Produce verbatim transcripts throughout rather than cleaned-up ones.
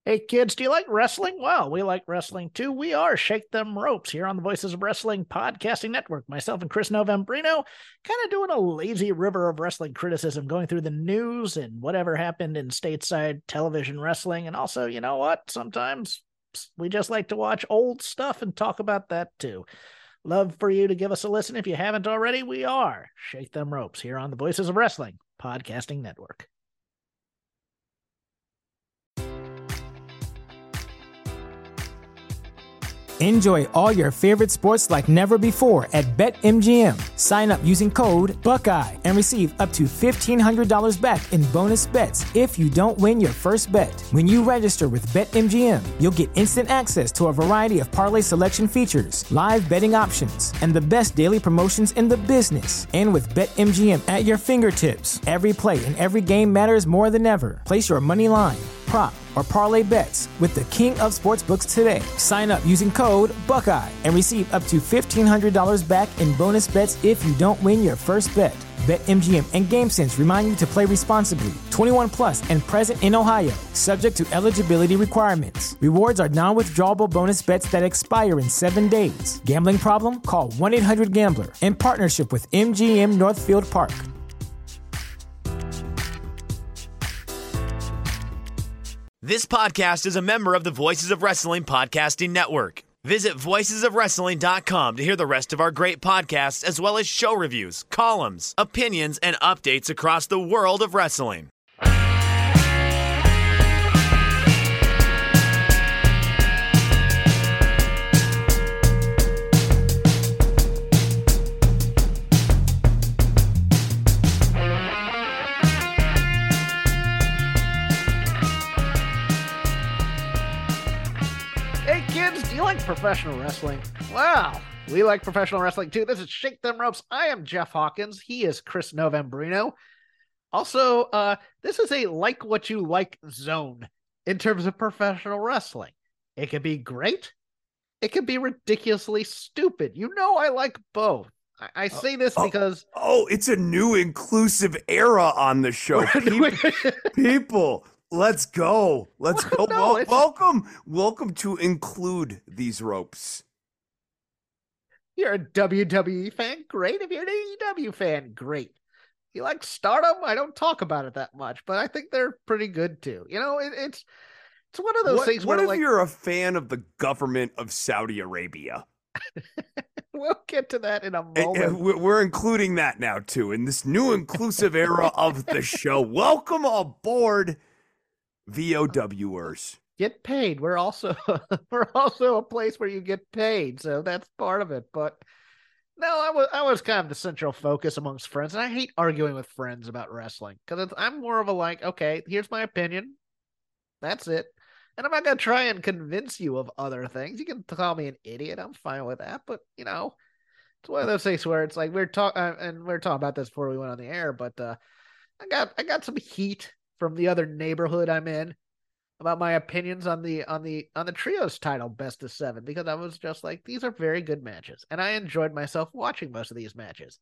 Hey kids, do you like wrestling? Well, we like wrestling too. We are Shake Them Ropes here on the Voices of Wrestling Podcasting Network. Myself and Chris Novembrino kind of doing a lazy river of wrestling criticism, going through the news and whatever happened in stateside television wrestling. And also, you know what? Sometimes we just like to watch old stuff and talk about that too. Love for you to give us a listen. If you haven't already, we are Shake Them Ropes here on the Voices of Wrestling Podcasting Network. Enjoy all your favorite sports like never before at BetMGM. Sign up using code Buckeye and receive up to fifteen hundred dollars back in bonus bets if you don't win your first bet. When you register with BetMGM, you'll get instant access to a variety of parlay selection features, live betting options, and the best daily promotions in the business. And with BetMGM at your fingertips, every play and every game matters more than ever. Place your money line, prop, or parlay bets with the king of sportsbooks today. Sign up using code Buckeye and receive up to fifteen hundred dollars back in bonus bets if you don't win your first bet. BetMGM and GameSense remind you to play responsibly. twenty-one plus and present in Ohio, subject to eligibility requirements. Rewards are non-withdrawable bonus bets that expire in seven days. Gambling problem? Call one eight hundred gambler in partnership with M G M Northfield Park. This podcast is a member of the Voices of Wrestling Podcasting Network. Visit voices of wrestling dot com to hear the rest of our great podcasts, as well as show reviews, columns, opinions, and updates across the world of wrestling. You like professional wrestling? Wow, we like professional wrestling too. This is Shake Them Ropes. I am Jeff Hawkins. He is Chris Novembrino. Also, uh, this is a like what you like zone in terms of professional wrestling. It can be great. It can be ridiculously stupid. You know I like both. I, I say this oh, because... Oh, it's a new inclusive era on the show. People... people Let's go. Let's go. No, well, welcome. Welcome to include these ropes. You're a W W E fan? Great. If you're an A E W fan, great. You like Stardom? I don't talk about it that much, but I think they're pretty good too. You know, it, it's it's one of those what, things what where if like you're a fan of the government of Saudi Arabia? We'll get to that in a moment. And, and we're including that now too in this new inclusive era of the show. Welcome aboard, V O Wers. Get paid. We're also we're also a place where you get paid, so that's part of it. But no, I was I was kind of the central focus amongst friends, and I hate arguing with friends about wrestling because I'm more of a like, okay, here's my opinion, that's it, and I'm not gonna try and convince you of other things. You can call me an idiot, I'm fine with that, but you know, it's one of those things where it's like we're talking, uh, and we we're talking about this before we went on the air, but uh, I got I got some heat from the other neighborhood I'm in about my opinions on the on the on the trios title best of seven, because I was just like, these are very good matches, and I enjoyed myself watching most of these matches.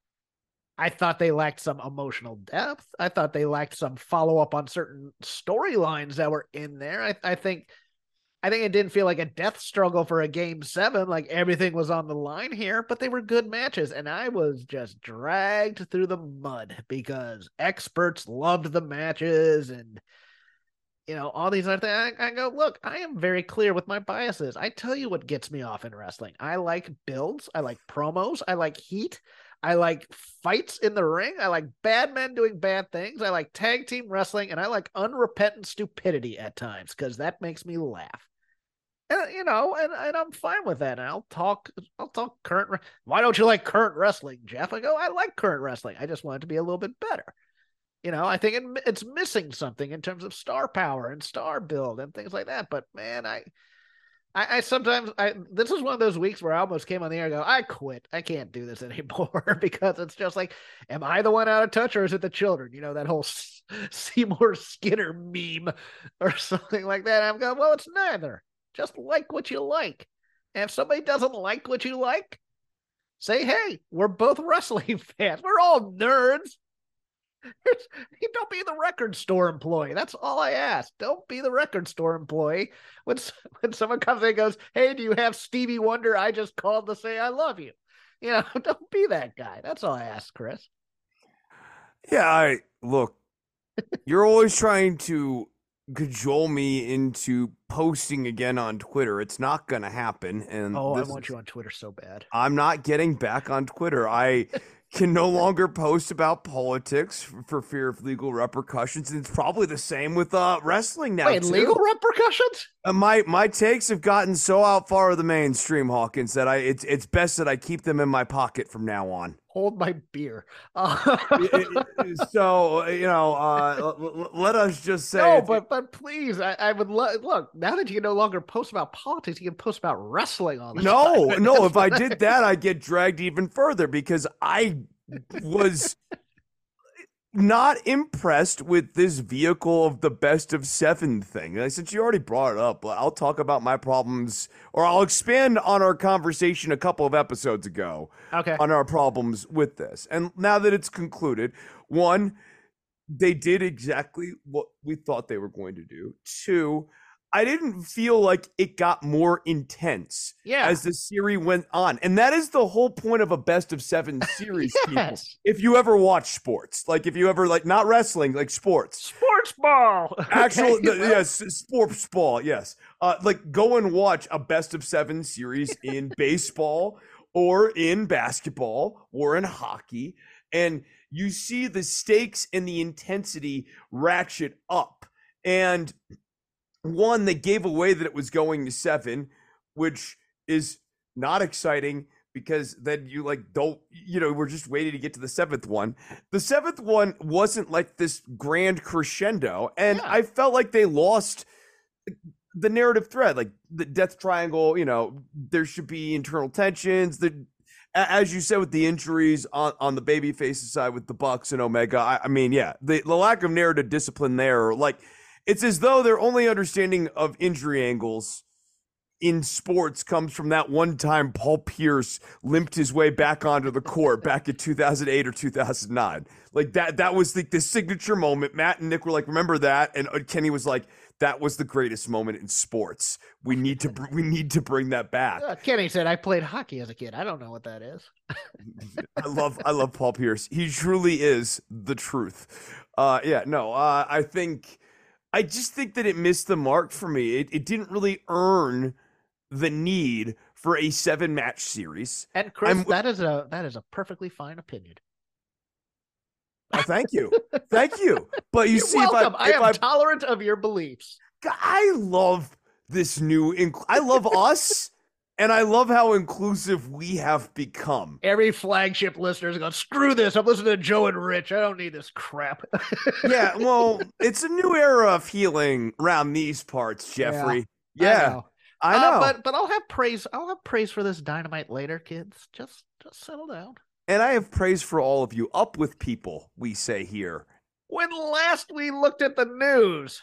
I thought they lacked some emotional depth. I thought they lacked some follow-up on certain storylines that were in there. I, I think I think it didn't feel like a death struggle for a game seven, like everything was on the line here, but they were good matches, and I was just dragged through the mud because experts loved the matches and, you know, all these other things. I, I go, look, I am very clear with my biases. I tell you what gets me off in wrestling. I like builds. I like promos. I like heat. I like fights in the ring. I like bad men doing bad things. I like tag team wrestling, and I like unrepentant stupidity at times because that makes me laugh. And you know, and, and I'm fine with that. And I'll talk. I'll talk current. Re- Why don't you like current wrestling, Jeff? I go, I like current wrestling. I just want it to be a little bit better. You know, I think it, it's missing something in terms of star power and star build and things like that. But man, I. I, I sometimes, I this is one of those weeks where I almost came on the air and go, I quit. I can't do this anymore because it's just like, am I the one out of touch or is it the children? You know, that whole S- Seymour Skinner meme or something like that. I'm going, well, it's neither. Just like what you like. And if somebody doesn't like what you like, say, hey, we're both wrestling fans. We're all nerds. You don't be the record store employee. That's all I ask. Don't be the record store employee. When when someone comes in and goes, "Hey, do you have Stevie Wonder? I just called to say I love you." You know, don't be that guy. That's all I ask, Chris. Yeah, I look. You're always trying to cajole me into posting again on Twitter. It's not going to happen. And oh, I this want is, you on Twitter so bad. I'm not getting back on Twitter. I can no longer post about politics for, for fear of legal repercussions. And it's probably the same with uh, wrestling now. Wait, too. legal repercussions? Uh, my my takes have gotten so out far of the mainstream, Hawkins, that I it's it's best that I keep them in my pocket from now on. Hold my beer. Uh, so you know, uh, l- l- let us just say. no, but but please, I, I would lo- look now that you can no longer post about politics, you can post about wrestling all the no, time. no. If I did that, I'd get dragged even further because I was not impressed with this vehicle of the best of seven thing. And since you already brought it up, I'll talk about my problems, or I'll expand on our conversation a couple of episodes ago. Okay. On our problems with this. And now that it's concluded, one, they did exactly what we thought they were going to do. Two, I didn't feel like it got more intense yeah. as the series went on. And that is the whole point of a best of seven series, yes. people. If you ever watch sports, like if you ever, like, not wrestling, like sports. Sports ball. Actual, okay. the, yes, sports ball, yes. Uh, like, go and watch a best of seven series in baseball or in basketball or in hockey. And you see the stakes and the intensity ratchet up. And one, they gave away that it was going to seven, which is not exciting because then you like don't, you know, we're just waiting to get to the seventh one. The seventh one wasn't like this grand crescendo, and yeah. I felt like they lost the narrative thread, like the death triangle. You know, there should be internal tensions. The as you said with the injuries on, on the babyface side with the Bucks and Omega. I, I mean, yeah, the, the lack of narrative discipline there, like. It's as though their only understanding of injury angles in sports comes from that one time Paul Pierce limped his way back onto the court back in two thousand eight or two thousand nine. Like that, that was the, the signature moment. Matt and Nick were like, remember that? And Kenny was like, that was the greatest moment in sports. We need to, we need to bring that back. Uh, Kenny said, I played hockey as a kid. I don't know what that is. I love, I love Paul Pierce. He truly is the truth. Uh, yeah, no, uh, I think, I just think that it missed the mark for me. It, it didn't really earn the need for a seven match series. And Chris, I'm, that is a that is a perfectly fine opinion. Oh, thank you, thank you. But you You're see, welcome. if I, if I am I, tolerant of your beliefs. I love this new. Inc- I love us. And I love how inclusive we have become. Every flagship listener is going, screw this. I'm listening to Joe and Rich. I don't need this crap. Yeah, well, it's a new era of healing around these parts, Jeffrey. Yeah, yeah I know. I know. Uh, but but I'll have praise. I'll have praise for this Dynamite later, kids. Just just settle down. And I have praise for all of you. Up with people, we say here. When last we looked at the news,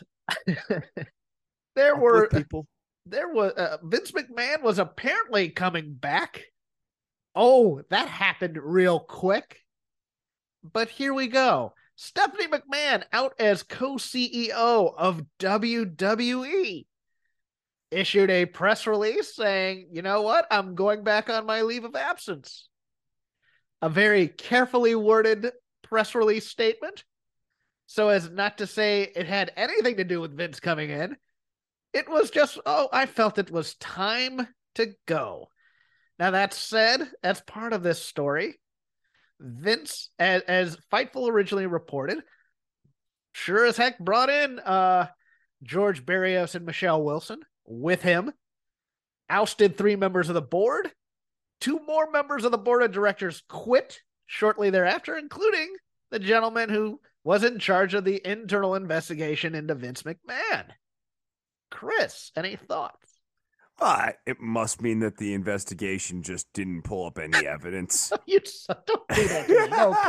there Up were people. There was uh, Vince McMahon was apparently coming back. Oh, that happened real quick. But here we go. Stephanie McMahon out as co-C E O of W W E. Issued a press release saying, you know what? I'm going back on my leave of absence. A very carefully worded press release statement, so as not to say it had anything to do with Vince coming in. It was just, oh, I felt it was time to go. Now, that said, as part of this story, Vince, as, as Fightful originally reported, sure as heck brought in uh, George Barrios and Michelle Wilson with him, ousted three members of the board. Two more members of the board of directors quit shortly thereafter, including the gentleman who was in charge of the internal investigation into Vince McMahon. Chris, any thoughts? Uh, it must mean that the investigation just didn't pull up any evidence. You don't do that to me.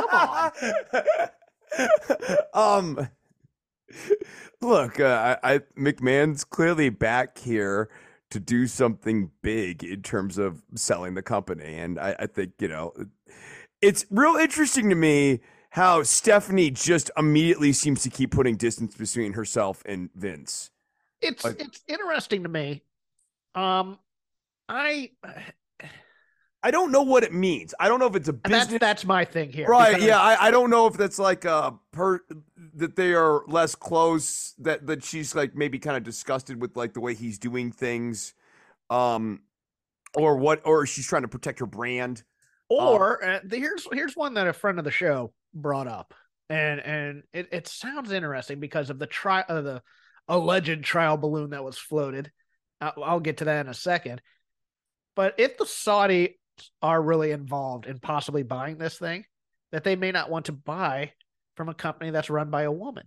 No, come on. um, look, uh, I, I McMahon's clearly back here to do something big in terms of selling the company, and I, I think you know, it's real interesting to me how Stephanie just immediately seems to keep putting distance between herself and Vince. It's Like- it's interesting to me. Um, I I don't know what it means. I don't know if it's a and that's business. that's my thing here. Right, because- yeah, I, I don't know if that's like a per that they are less close, that that she's like maybe kind of disgusted with like the way he's doing things, um, or what, or she's trying to protect her brand. Or uh, the, here's here's one that a friend of the show brought up, and and it, it sounds interesting because of the tri- uh, the alleged trial balloon that was floated. I'll, I'll get to that in a second. But if the Saudis are really involved in possibly buying this thing, that they may not want to buy from a company that's run by a woman.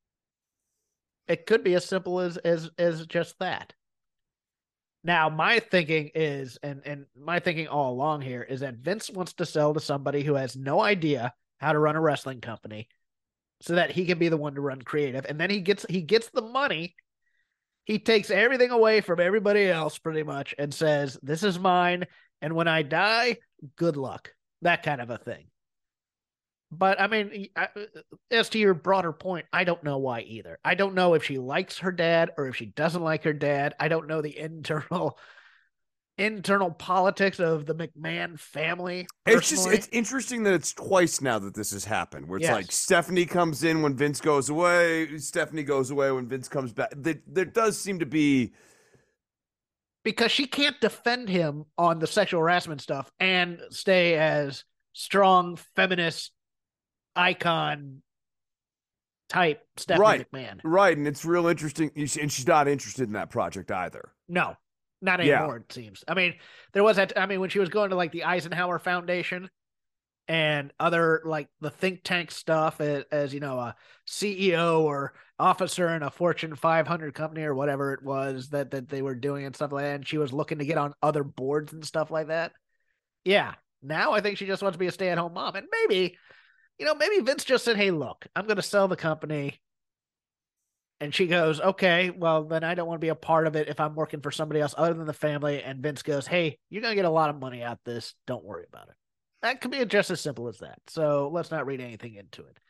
It could be as simple as as as just that. Now, my thinking is, and, and my thinking all along here is that Vince wants to sell to somebody who has no idea how to run a wrestling company so that he can be the one to run creative. And then he gets he gets the money. He takes everything away from everybody else pretty much and says, this is mine. And when I die, good luck. That kind of a thing. But I mean, I, as to your broader point, I don't know why either. I don't know if she likes her dad or if she doesn't like her dad. I don't know the internal internal politics of the McMahon family. It's just personally. it's interesting that it's twice now that this has happened, where it's Yes. like Stephanie comes in when Vince goes away, Stephanie goes away when Vince comes back. There, there does seem to be because she can't defend him on the sexual harassment stuff and stay as strong feminist icon type Stephanie Right. McMahon. right, and it's real interesting. And she's not interested in that project either. No, not Yeah. anymore, it seems. I mean, there was that, I mean, when she was going to like the Eisenhower Foundation and other like the think tank stuff as, as you know, a C E O or officer in a Fortune five hundred company or whatever it was that, that they were doing and stuff like that. And she was looking to get on other boards and stuff like that. Yeah. Now I think she just wants to be a stay at home mom. And maybe, you know, maybe Vince just said, hey, look, I'm going to sell the company. And she goes, okay, well, then I don't want to be a part of it if I'm working for somebody else other than the family. And Vince goes, hey, you're going to get a lot of money out of this. Don't worry about it. That could be just as simple as that. So let's not read anything into it.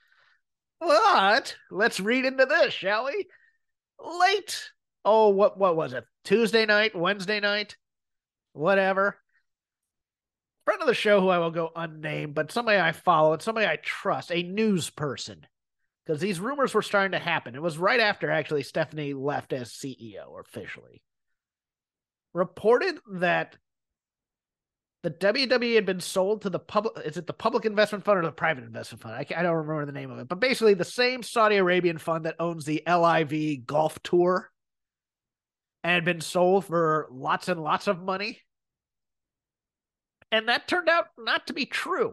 But let's read into this, shall we? Late. Oh, what, what was it? Tuesday night, Wednesday night, whatever. Friend of the show who I will go unnamed, but somebody I follow and somebody I trust, a news person. Because these rumors were starting to happen. It was right after, actually, Stephanie left as C E O officially. Reported that the W W E had been sold to the public. Is it the Public Investment Fund or the Private Investment Fund? I, can't, I don't remember the name of it. But basically, the same Saudi Arabian fund that owns the L I V Golf Tour and had been sold for lots and lots of money. And that turned out not to be true.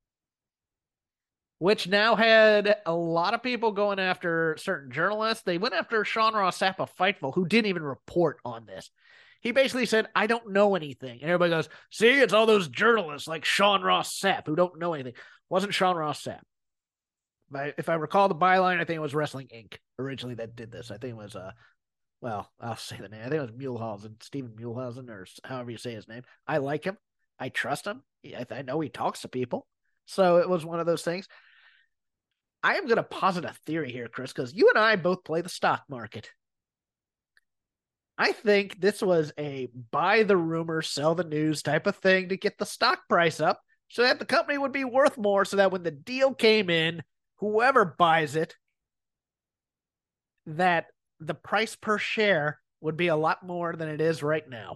Which now had a lot of people going after certain journalists. They went after Sean Ross Sapp of Fightful, who didn't even report on this. He basically said, I don't know anything. And everybody goes, see, it's all those journalists like Sean Ross Sapp who don't know anything. It wasn't Sean Ross Sapp. But if I recall the byline, I think it was Wrestling Incorporated originally that did this. I think it was, uh, well, I'll say the name. I think it was Muehlhausen, Stephen Muehlhausen, or however you say his name. I like him. I trust him. I, I know he talks to people. So it was one of those things. I am going to posit a theory here, Chris, because you and I both play the stock market. I think this was a buy the rumor, sell the news type of thing to get the stock price up so that the company would be worth more, so that when the deal came in, whoever buys it, that the price per share would be a lot more than it is right now.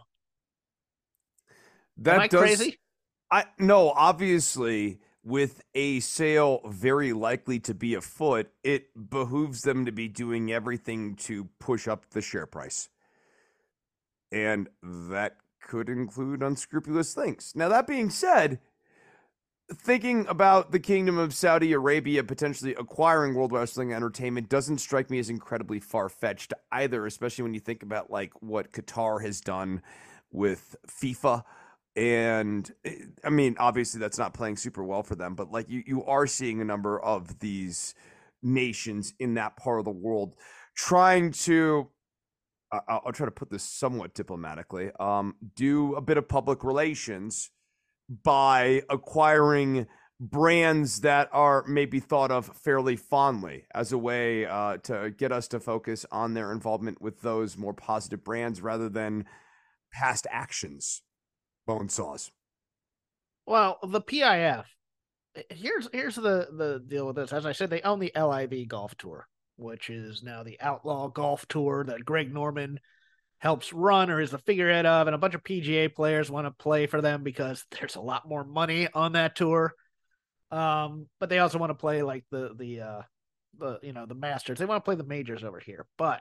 That Am I does, crazy? I no, obviously, with a sale very likely to be afoot, it behooves them to be doing everything to push up the share price. And that could include unscrupulous things. Now, that being said, thinking about the Kingdom of Saudi Arabia potentially acquiring World Wrestling Entertainment doesn't strike me as incredibly far-fetched either, especially when you think about like what Qatar has done with FIFA. And I mean, obviously that's not playing super well for them, but like you, you are seeing a number of these nations in that part of the world trying to, uh, I'll, I'll try to put this somewhat diplomatically, um, do a bit of public relations by acquiring brands that are maybe thought of fairly fondly as a way uh, to get us to focus on their involvement with those more positive brands rather than past actions. Bone saws. Well, the P I F. Here's here's the the deal with this. As I said, they own the L I V Golf Tour, which is now the Outlaw Golf Tour that Greg Norman helps run or is the figurehead of, and a bunch of P G A players want to play for them because there's a lot more money on that tour. Um, but they also want to play like the the uh the you know the Masters. They want to play the majors over here. But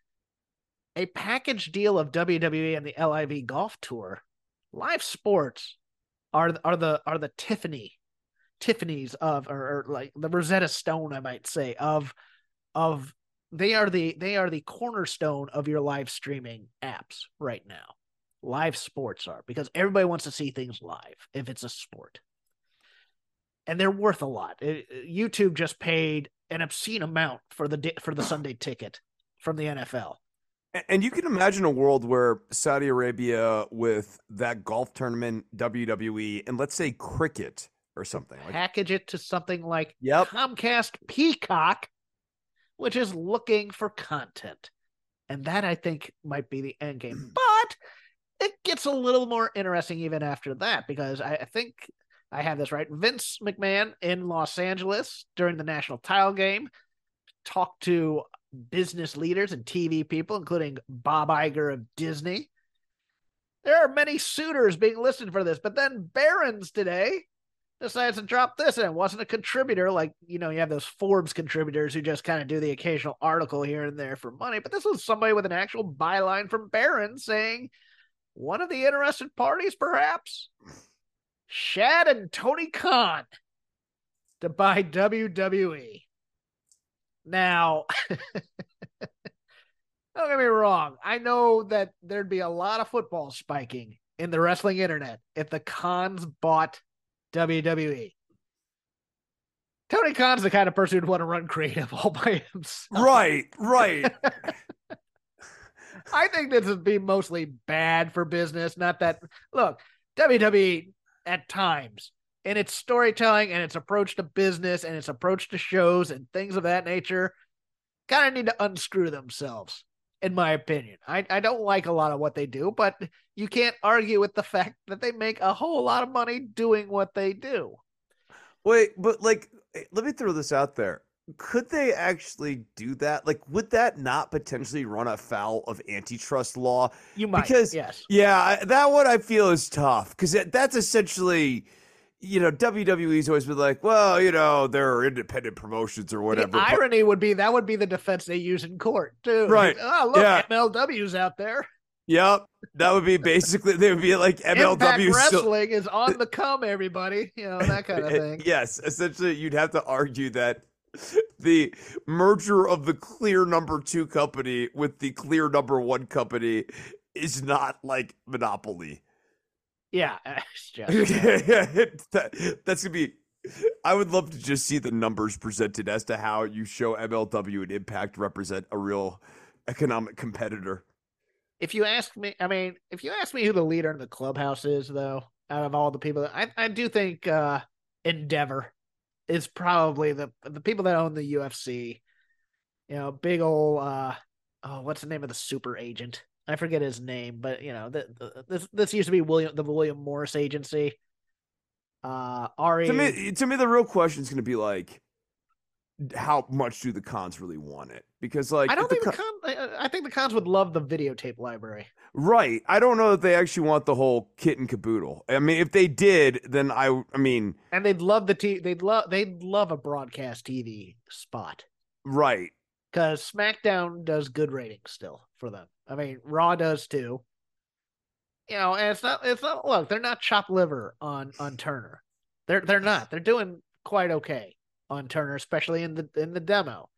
a package deal of W W E and the L I V Golf Tour, live sports are are the are the Tiffany Tiffany's of or, or like the Rosetta Stone, I might say, of of they are the they are the cornerstone of your live streaming apps right now. Live sports are, because everybody wants to see things live if it's a sport. And they're worth a lot. It, YouTube just paid an obscene amount for the for the Sunday ticket from the N F L. And you can imagine a world where Saudi Arabia with that golf tournament, W W E, and let's say cricket or something. Like, package it to something like yep. Comcast Peacock, which is looking for content. And that, I think, might be the end game. But it gets a little more interesting even after that, because I, I think I have this right. Vince McMahon in Los Angeles during the national title game talked to business leaders and T V people, including Bob Iger of Disney. There are many suitors being listed for this, but then Barron's today decides to drop this, and it wasn't a contributor like, you know, you have those Forbes contributors who just kind of do the occasional article here and there for money, but this was somebody with an actual byline from Barron's saying one of the interested parties, perhaps, Shad and Tony Khan to buy W W E. Now, don't get me wrong. I know that there'd be a lot of football spiking in the wrestling internet if the Khans bought W W E. Tony Khan's the kind of person who'd want to run creative all by himself. Right, right. I think this would be mostly bad for business. Not that, look, W W E at times, in its storytelling and its approach to business and its approach to shows and things of that nature, kind of need to unscrew themselves, in my opinion. I, I don't like a lot of what they do, but you can't argue with the fact that they make a whole lot of money doing what they do. Wait, but like, let me throw this out there. Could they actually do that? Like, would that not potentially run afoul of antitrust law? You might, because, yes. Yeah, that one I feel is tough, because that's essentially, you know, W W E's always been like, well, you know, they're independent promotions or whatever. The irony would be that would be the defense they use in court, too. Right. Like, oh, look, yeah. M L W's out there. Yep. That would be basically, they would be like M L W. Impact Wrestling is on the come, everybody. You know, that kind of thing. Yes. Essentially, you'd have to argue that the merger of the clear number two company with the clear number one company is not like monopoly. Yeah. It's just, that, that's going to be, I would love to just see the numbers presented as to how you show M L W and Impact represent a real economic competitor. If you ask me, I mean, if you ask me who the leader in the clubhouse is, though, out of all the people, I, I do think uh, Endeavor is probably the the people that own the U F C. You know, big old, uh, oh, what's the name of the super agent? I forget his name, but, you know, the, the, this this used to be William the William Morris agency. Uh, Ari. To me, to me, the real question is going to be like, how much do the Khans really want it? Because, like, I don't think the, the Khans, I, I think the Khans would love the videotape library. Right. I don't know that they actually want the whole kit and caboodle. I mean, if they did, then I, I mean, and they'd love the t. They'd love they'd love a broadcast T V spot. Right. Because SmackDown does good ratings still for them. I mean, Raw does too. You know, and it's not. It's not. Look, they're not chopped liver on on Turner. They're they're not. They're doing quite okay on Turner, especially in the in the demo.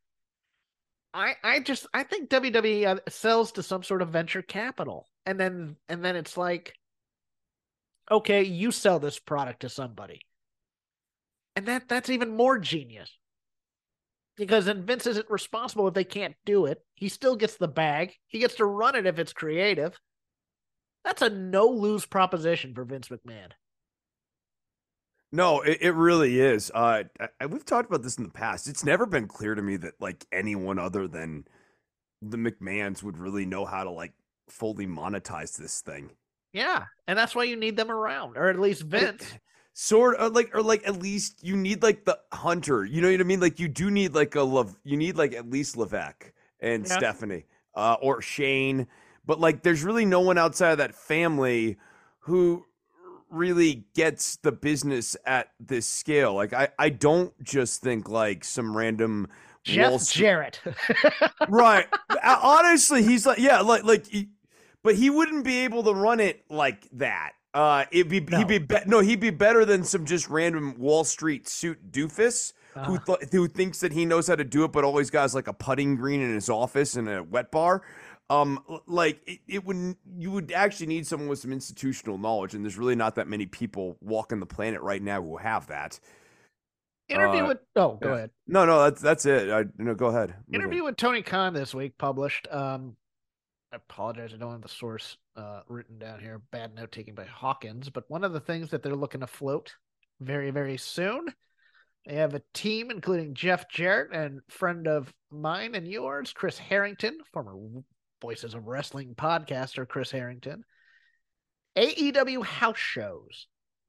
I I just I think W W E sells to some sort of venture capital, and then and then it's like, okay, you sell this product to somebody, and that that's even more genius. Because then Vince isn't responsible if they can't do it. He still gets the bag. He gets to run it if it's creative. That's a no-lose proposition for Vince McMahon. No, it, it really is. Uh, I, we've talked about this in the past. It's never been clear to me that like anyone other than the McMahons would really know how to like fully monetize this thing. Yeah, and that's why you need them around, or at least Vince. It, sort of like, or like at least you need like the Hunter. You know what I mean? Like you do need like a love. You need like at least Levesque and Yeah. Stephanie, uh, or Shane. But like, there's really no one outside of that family who really gets the business at this scale. Like I, I don't just think like some random Jeff Wall Street- Jarrett. right. Honestly, he's like, yeah, like, like, he, but he wouldn't be able to run it like that. Uh, it'd be, No. he'd be, be, no, he'd be better than some just random Wall Street suit doofus Uh, who th- who thinks that he knows how to do it, but always got like a putting green in his office and a wet bar. Um, like it, it would, you would actually need someone with some institutional knowledge, and there's really not that many people walking the planet right now who have that. interview uh, with oh, go yeah. ahead. No, no, that's that's it. I no, go ahead. Move Interview on. with Tony Khan this week published. Um, I apologize, I don't have the source uh, written down here. Bad note taking by Hawkins. But one of the things that they're looking to float very, very soon, they have a team including Jeff Jarrett and friend of mine and yours, Chris Harrington, former Voices of Wrestling podcaster Chris Harrington. A E W house shows,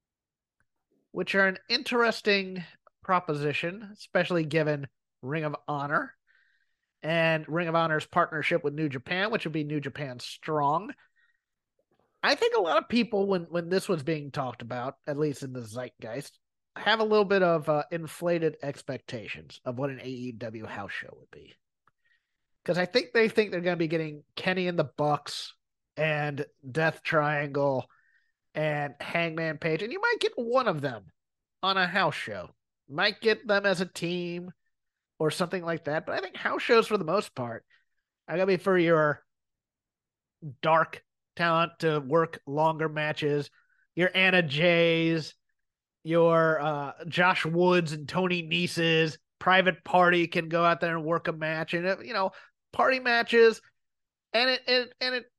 which are an interesting proposition, especially given Ring of Honor and Ring of Honor's partnership with New Japan, which would be New Japan Strong. I think a lot of people, when, when this was being talked about, at least in the zeitgeist, have a little bit of uh, inflated expectations of what an A E W house show would be. Because I think they think they're going to be getting Kenny and the Bucks and Death Triangle and Hangman Page, and you might get one of them on a house show. Might get them as a team or something like that. But I think house shows, for the most part, are going to be for your dark talent to work longer matches, your Anna Jays, your uh, Josh Woods and Tony Nese's. Private Party can go out there and work a match, and it, you know, party matches, and it, it and it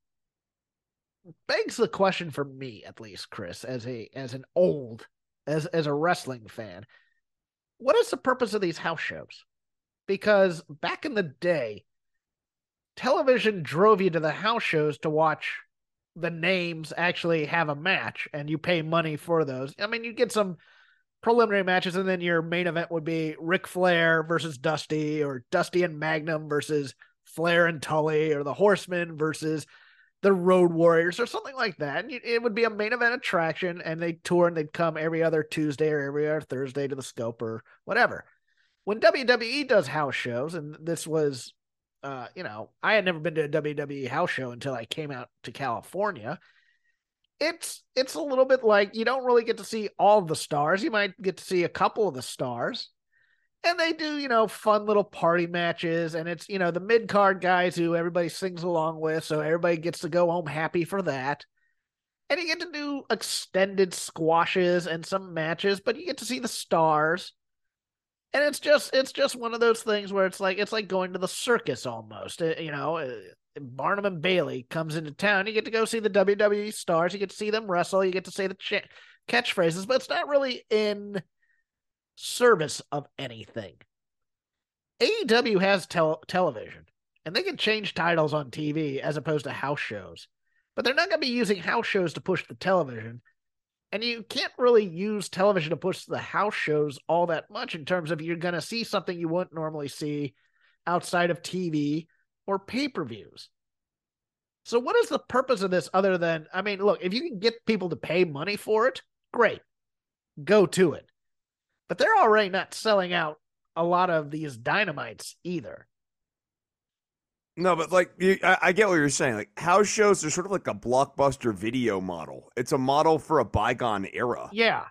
begs the question for me, at least, Chris, as a as an old as as a wrestling fan, what is the purpose of these house shows? Because back in the day, television drove you to the house shows to watch the names actually have a match, and you pay money for those. I mean, you get some preliminary matches, and then your main event would be Ric Flair versus Dusty, or Dusty and Magnum versus Flair and Tully, or the Horsemen versus the Road Warriors, or something like that. And it would be a main event attraction, and they'd tour, and they'd come every other Tuesday or every other Thursday to the Scope or whatever. When W W E does house shows, and this was, uh, you know, I had never been to a W W E house show until I came out to California. It's it's a little bit like you don't really get to see all the stars. You might get to see a couple of the stars. And they do, you know, fun little party matches. And it's, you know, the mid-card guys who everybody sings along with. So everybody gets to go home happy for that. And you get to do extended squashes and some matches, but you get to see the stars. And it's just it's just one of those things where it's like it's like going to the circus almost. You know, Barnum and Bailey comes into town. You get to go see the W W E stars. You get to see them wrestle. You get to say the ch- catchphrases, but it's not really in service of anything. A E W has tel- television, and they can change titles on T V as opposed to house shows. But they're not going to be using house shows to push the television. And you can't really use television to push the house shows all that much in terms of you're going to see something you wouldn't normally see outside of T V or pay-per-views. So what is the purpose of this other than, I mean, look, if you can get people to pay money for it, great. Go to it. But they're already not selling out a lot of these dynamites either. No, but like you, I, I get what you're saying. Like house shows are sort of like a blockbuster video model. It's a model for a bygone era. Yeah.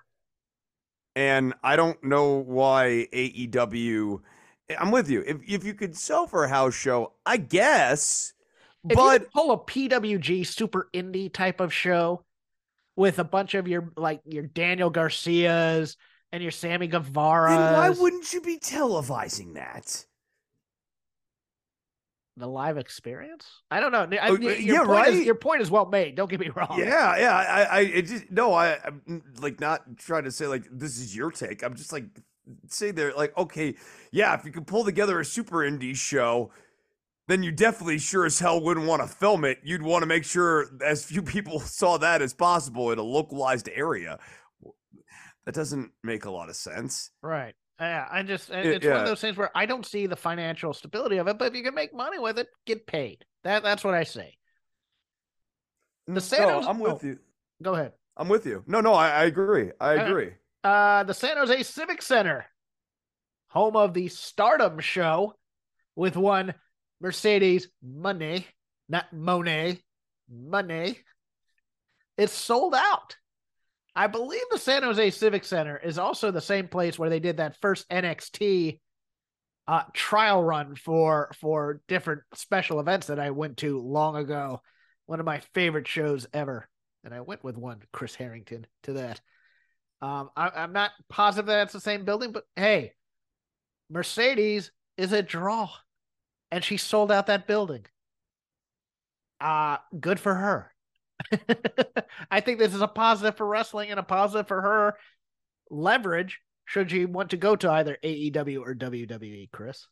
And I don't know why A E W. I'm with you. If if you could sell for a house show, I guess. If but you could pull a P W G super indie type of show with a bunch of your like your Daniel Garcias and your Sammy Guevara, then why wouldn't you be televising that? the live experience. I don't know. I, Oh, your yeah, point right? Is, your point is well made. Don't get me wrong. Yeah, yeah. I, I, it just no. I, I'm like not trying to say like this is your take. I'm just like say they're like okay, yeah. If you could pull together a super indie show, then you definitely sure as hell wouldn't want to film it. You'd want to make sure as few people saw that as possible in a localized area. That doesn't make a lot of sense. Right. Yeah, I just it's yeah. one of those things where I don't see the financial stability of it, but if you can make money with it, get paid. That that's what I say. The San no, Jose, I'm with oh, you. Go ahead. I'm with you. No, no, I, I agree. I agree. Uh, the San Jose Civic Center, home of the Stardom show, with one Mercedes Moné, not Monet, Moné. It's sold out. I believe the San Jose Civic Center is also the same place where they did that first N X T uh, trial run for for different special events that I went to long ago. One of my favorite shows ever. And I went with one, Chris Harrington, to that. Um, I, I'm not positive that it's the same building, but hey, Mercedes is a draw. And she sold out that building. Uh, good for her. I think this is a positive for wrestling and a positive for her leverage should she want to go to either A E W or W W E, Chris.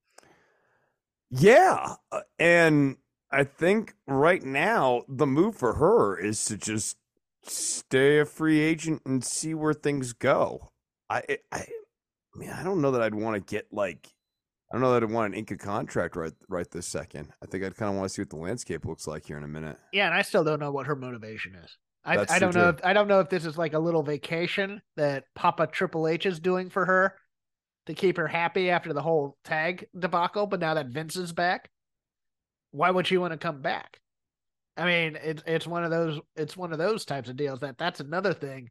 Yeah. And I think right now the move for her is to just stay a free agent and see where things go. I, I, I mean, I don't know that I'd want to get like, I don't know that I'd want an Inca contract right right this second. I think I'd kind of want to see what the landscape looks like here in a minute. Yeah, and I still don't know what her motivation is. I, That's I don't true, know. too. If, I don't know if this is like a little vacation that Papa Triple H is doing for her to keep her happy after the whole tag debacle. But now that Vince is back, why would she want to come back? I mean, it's it's one of those it's one of those types of deals that that's another thing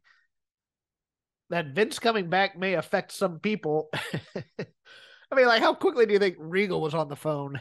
that Vince coming back may affect some people. I mean, like, how quickly do you think Regal was on the phone?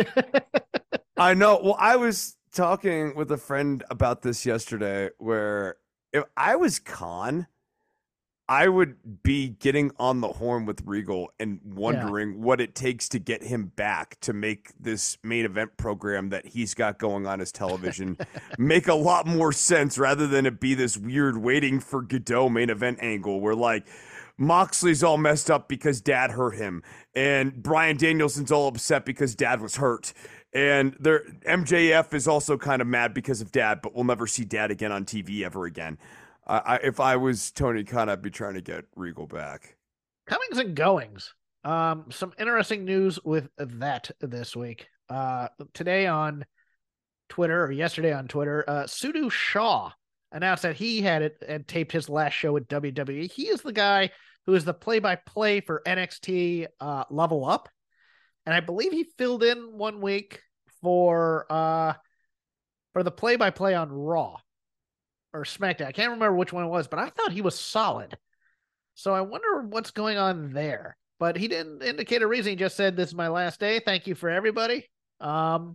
I know. Well, I was talking with a friend about this yesterday where if I was Khan, I would be getting on the horn with Regal and wondering yeah. what it takes to get him back to make this main event program that he's got going on his television make a lot more sense rather than it be this weird waiting for Godot main event angle where like Moxley's all messed up because dad hurt him and Bryan Danielson's all upset because dad was hurt. And there, M J F is also kind of mad because of dad, but we'll never see dad again on T V ever again. Uh, I, if I was Tony Khan, I'd be trying to get Regal back. Comings and goings. Um, some interesting news with that this week. Uh, today on Twitter, or yesterday on Twitter, uh, Sudu Shaw announced that he had it and taped his last show with W W E. He is the guy who is the play-by-play for N X T uh, Level Up. And I believe he filled in one week for uh, for the play-by-play on Raw or SmackDown. I can't remember which one it was, but I thought he was solid. So I wonder what's going on there. But he didn't indicate a reason. He just said, "This is my last day. Thank you for everybody." Um,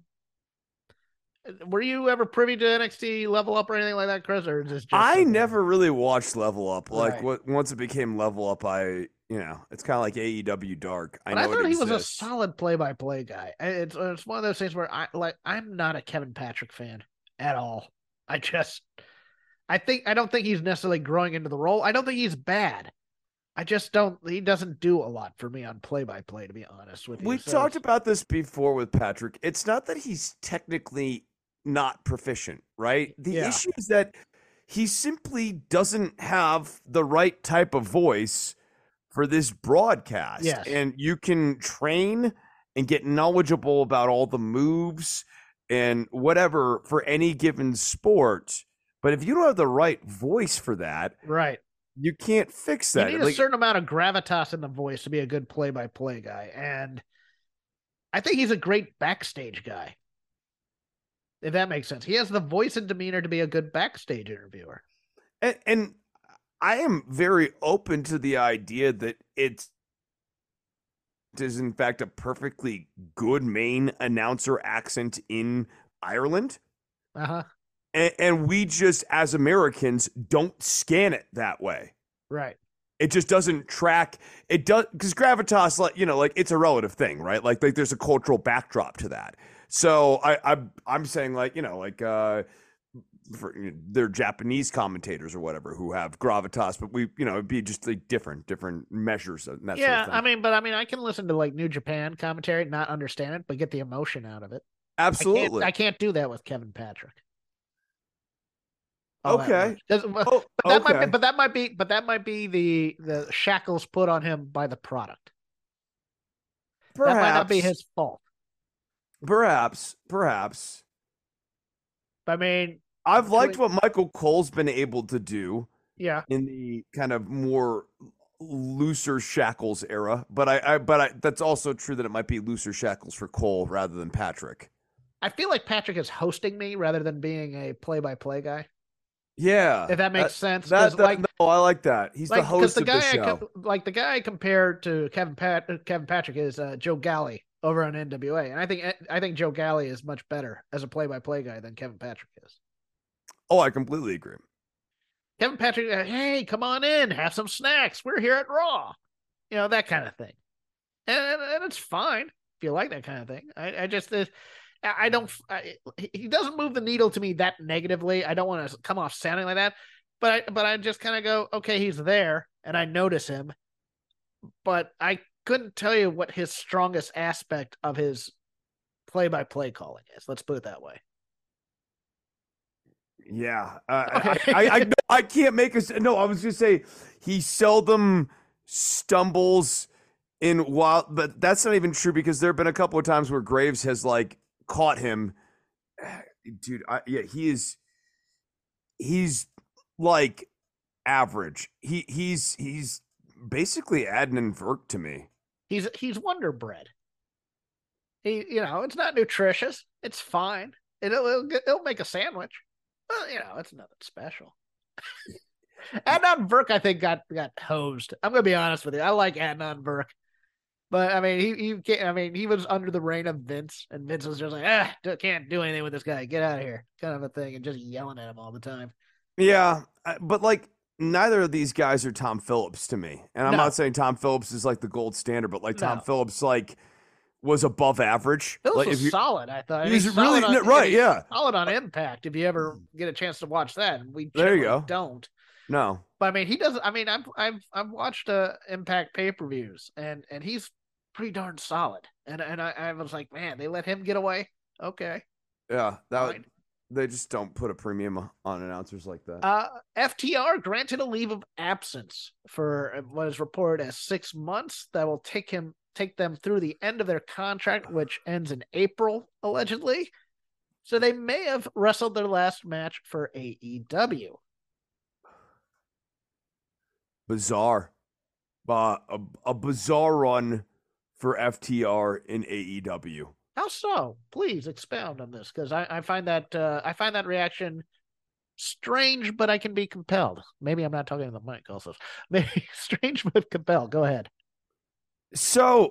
were you ever privy to N X T Level Up or anything like that, Chris? Or is this just I something? never really watched Level Up. Like Right. what, once it became Level Up, I you know it's kind of like A E W Dark. I But know I thought it he was a exists. solid play-by-play guy. It's it's one of those things where I like I'm not a Kevin Patrick fan at all. I just I think I don't think he's necessarily growing into the role. I don't think he's bad. I just don't. He doesn't do a lot for me on play-by-play, to be honest with you. We So talked it's- about this before with Patrick. It's not that he's technically not proficient, right? The Yeah. issue is that he simply doesn't have the right type of voice for this broadcast. Yes. And you can train and get knowledgeable about all the moves and whatever for any given sport. But if you don't have the right voice for that, right. you can't fix You that. need Like, a certain amount of gravitas in the voice to be a good play-by-play guy, and I think he's a great backstage guy. If that makes sense, he has the voice and demeanor to be a good backstage interviewer. And, and I am very open to the idea that it's it is in fact a perfectly good main announcer accent in Ireland. Uh huh. And, and we just, as Americans, don't scan it that way. Right. It just doesn't track. It does because gravitas, like you know, like it's a relative thing, right? Like, like there's a cultural backdrop to that. So I, I I'm saying like, you know, like uh for you know, they're Japanese commentators or whatever who have gravitas, but we, you know, it'd be just like different, different measures and that Yeah, sort of thing. I mean, but I mean, I can listen to like New Japan commentary, not understand it, but get the emotion out of it. Absolutely. I can't, I can't do that with Kevin Patrick. all that Okay. much. Does- Oh, but that might okay. be, but that might be, but that might be the the shackles put on him by the product. Perhaps, That might not be his fault. perhaps, perhaps. I mean, I've liked Really- what Michael Cole's been able to do yeah, in the kind of more looser shackles era, but I, I but I, that's also true that it might be looser shackles for Cole rather than Patrick. I feel like Patrick is hosting me rather than being a play-by-play guy. Yeah, If that makes sense, That, 'cause, that like, no, I like that. He's like the 'cause host the of guy the I show. co- like the guy I compared to Kevin Pat Kevin Patrick is uh, Joe Galley over on N W A, and I think I think Joe Galley is much better as a play-by-play guy than Kevin Patrick is. Oh, I completely agree. Kevin Patrick, uh, hey, come on in, have some snacks. We're here at Raw, you know, that kind of thing, and and, and it's fine if you like that kind of thing. I, I just uh, I I don't I, he doesn't move the needle to me that negatively. I don't want to come off sounding like that, but I but I just kind of go, okay, he's there, and I notice him, but I couldn't tell you what his strongest aspect of his play-by-play calling is. Let's put it that way. Yeah, uh, Okay. I, I, I, no, I can't make a. s- No, I was gonna say he seldom stumbles in wild, but that's not even true because there have been a couple of times where Graves has like caught him. Dude, I, yeah, he is. He's like average. He he's he's basically Adnan Verk to me. He's he's Wonder Bread. He, you know, it's not nutritious. It's fine. It'll it'll, get- it'll make a sandwich. Well, you know, it's nothing special. Adnan Verk, I think, got got hosed. I'm gonna be honest with you. I like Adnan Verk, but I mean, he he can't. I mean, he was under the reign of Vince, and Vince was just like, ah, d- can't do anything with this guy. Get out of here, kind of a thing, and just yelling at him all the time. Yeah, I- but like neither of these guys are Tom Phillips to me, and I'm No. not saying Tom Phillips is like the gold standard, but like Tom No. Phillips like was above average. Phillips Like was if you, solid, I thought. he was He's really solid on- right, he's yeah. solid on Impact. If you ever get a chance to watch that, and we There you generally go. don't. no, But I mean, he doesn't. I mean, I've I've I've watched uh, Impact pay per views, and and he's pretty darn solid. And and I, I was like, man, they let him get away. Okay. yeah, that Fine. they just don't put a premium on announcers like that. Uh, F T R granted a leave of absence for what is reported as six months that will take him take them through the end of their contract, which ends in April allegedly. So they may have wrestled their last match for A E W. Bizarre, uh, a a bizarre run for F T R in A E W. How so? Please expound on this, because I, I find that uh, I find that reaction strange, but I can be compelled. Maybe I'm not talking to the mic. Also, maybe strange but compelled. Go ahead. So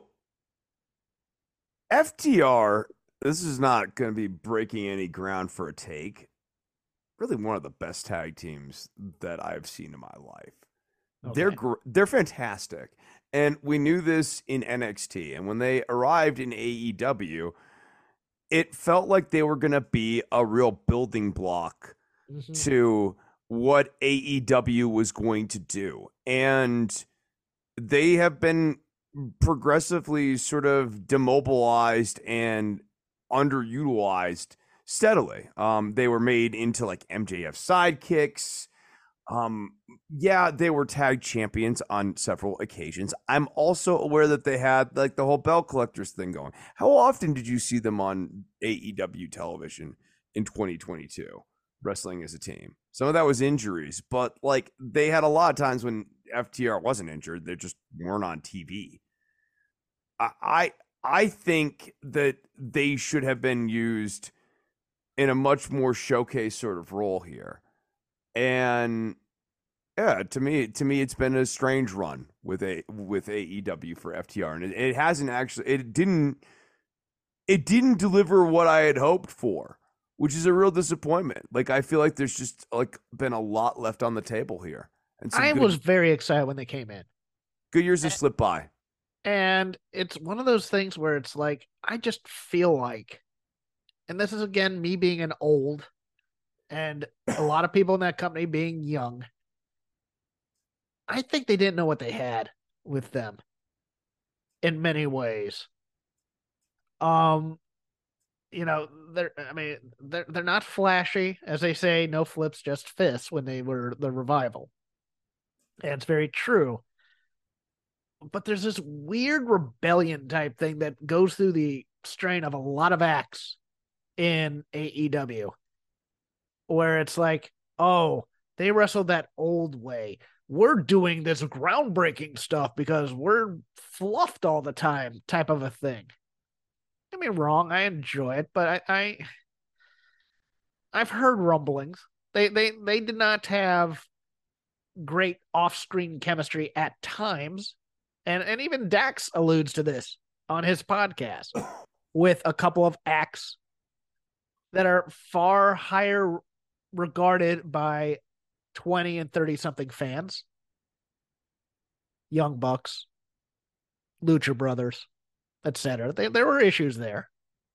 F T R, this is not going to be breaking any ground for a take. Really, one of the best tag teams that I've seen in my life. They're Okay. gr- they're fantastic, and we knew this in N X T. And when they arrived in A E W, it felt like they were going to be a real building block Mhm. to what A E W was going to do. And they have been progressively sort of demobilized and underutilized steadily. Um, they were made into like M J F sidekicks. Um, yeah, they were tag champions on several occasions. I'm also aware that they had like the whole belt collectors thing going. How often did you see them on A E W television in twenty twenty-two wrestling as a team? Some of that was injuries, but like they had a lot of times when F T R wasn't injured, they just weren't on T V. I I, I think that they should have been used in a much more showcase sort of role here. And yeah, to me, to me, it's been a strange run with a with A E W for F T R, and it, it hasn't actually, it didn't, it didn't deliver what I had hoped for, which is a real disappointment. Like I feel like there's just like been a lot left on the table here, and some I good, was very excited when they came in. good years have slipped by. And it's one of those things where it's like, I just feel like and this is again me being an old and a lot of people in that company being young. I think they didn't know what they had with them in many ways. Um, you know, they're I mean, they're they're not flashy, as they say, no flips, just fists when they were the Revival. And it's very true. But there's this weird rebellion type thing that goes through the strain of a lot of acts in A E W, where it's like, oh, they wrestled that old way. We're doing this groundbreaking stuff because we're fluffed all the time, type of a thing. Don't get me wrong, I enjoy it, but I, I I've heard rumblings. They they they did not have great off-screen chemistry at times. And and even Dax alludes to this on his podcast with a couple of acts that are far higher regarded by twenty and thirty something fans. Young Bucks, Lucha Brothers, et cetera. They, there were issues there,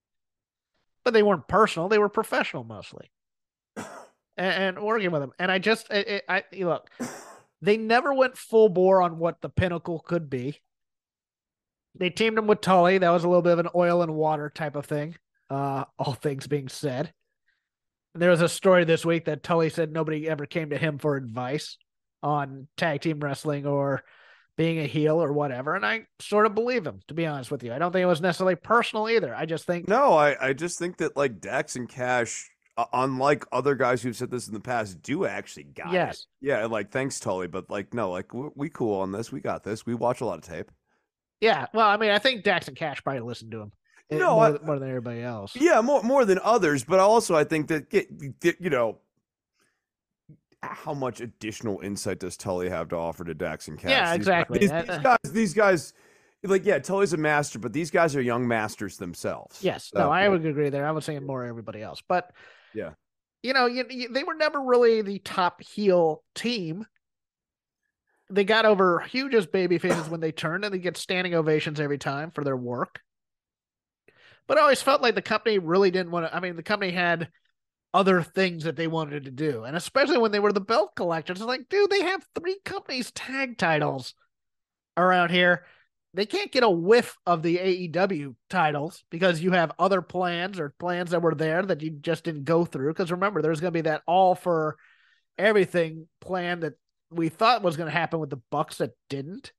but they weren't personal. They were professional mostly, and, and working with them. And I just, it, I look, they never went full bore on what the Pinnacle could be. They teamed him with Tully. That was a little bit of an oil and water type of thing. Uh, all things being said. And there was a story this week that Tully said nobody ever came to him for advice on tag team wrestling or being a heel or whatever. And I sort of believe him, to be honest with you. I don't think it was necessarily personal either. I just think. No, I, I just think that like Dax and Cash, uh, unlike other guys who've said this in the past, do actually got yes. it. Yeah, like thanks, Tully. But like, no, like we, we cool on this. We got this. We watch a lot of tape. Yeah. Well, I mean, I think Dax and Cash probably listened to him. No, more, I, more than everybody else. Yeah, more more than others, but also I think that, you know, how much additional insight does Tully have to offer to Dax and Cash? Yeah, these exactly. Guys, that, these, these guys, these guys, like, yeah, Tully's a master, but these guys are young masters themselves. Yes, so, no, I yeah. would agree there. I was saying more everybody else, but yeah, you know, you, you, they were never really the top heel team. They got over huge as baby faces when they turned, and they get standing ovations every time for their work. But I always felt like the company really didn't want to. I mean, the company had other things that they wanted to do, and especially when they were the belt collectors, it's like, dude, they have three companies tag titles around here. They can't get a whiff of the A E W titles because you have other plans or plans that were there that you just didn't go through. Because remember, there's going to be that all for everything plan that we thought was going to happen with the Bucks that didn't.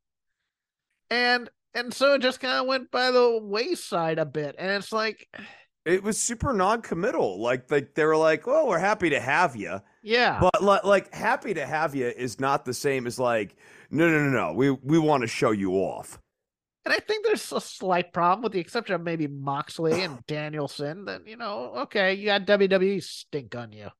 And and so it just kind of went by the wayside a bit. And it's like, it was super non-committal. Like, like they were like, well, we're happy to have you. Yeah. But like, like happy to have you is not the same as like, no, no, no, no. We, we want to show you off. And I think there's a slight problem with the exception of maybe Moxley and Danielson that, you know, okay, you got W W E stink on you.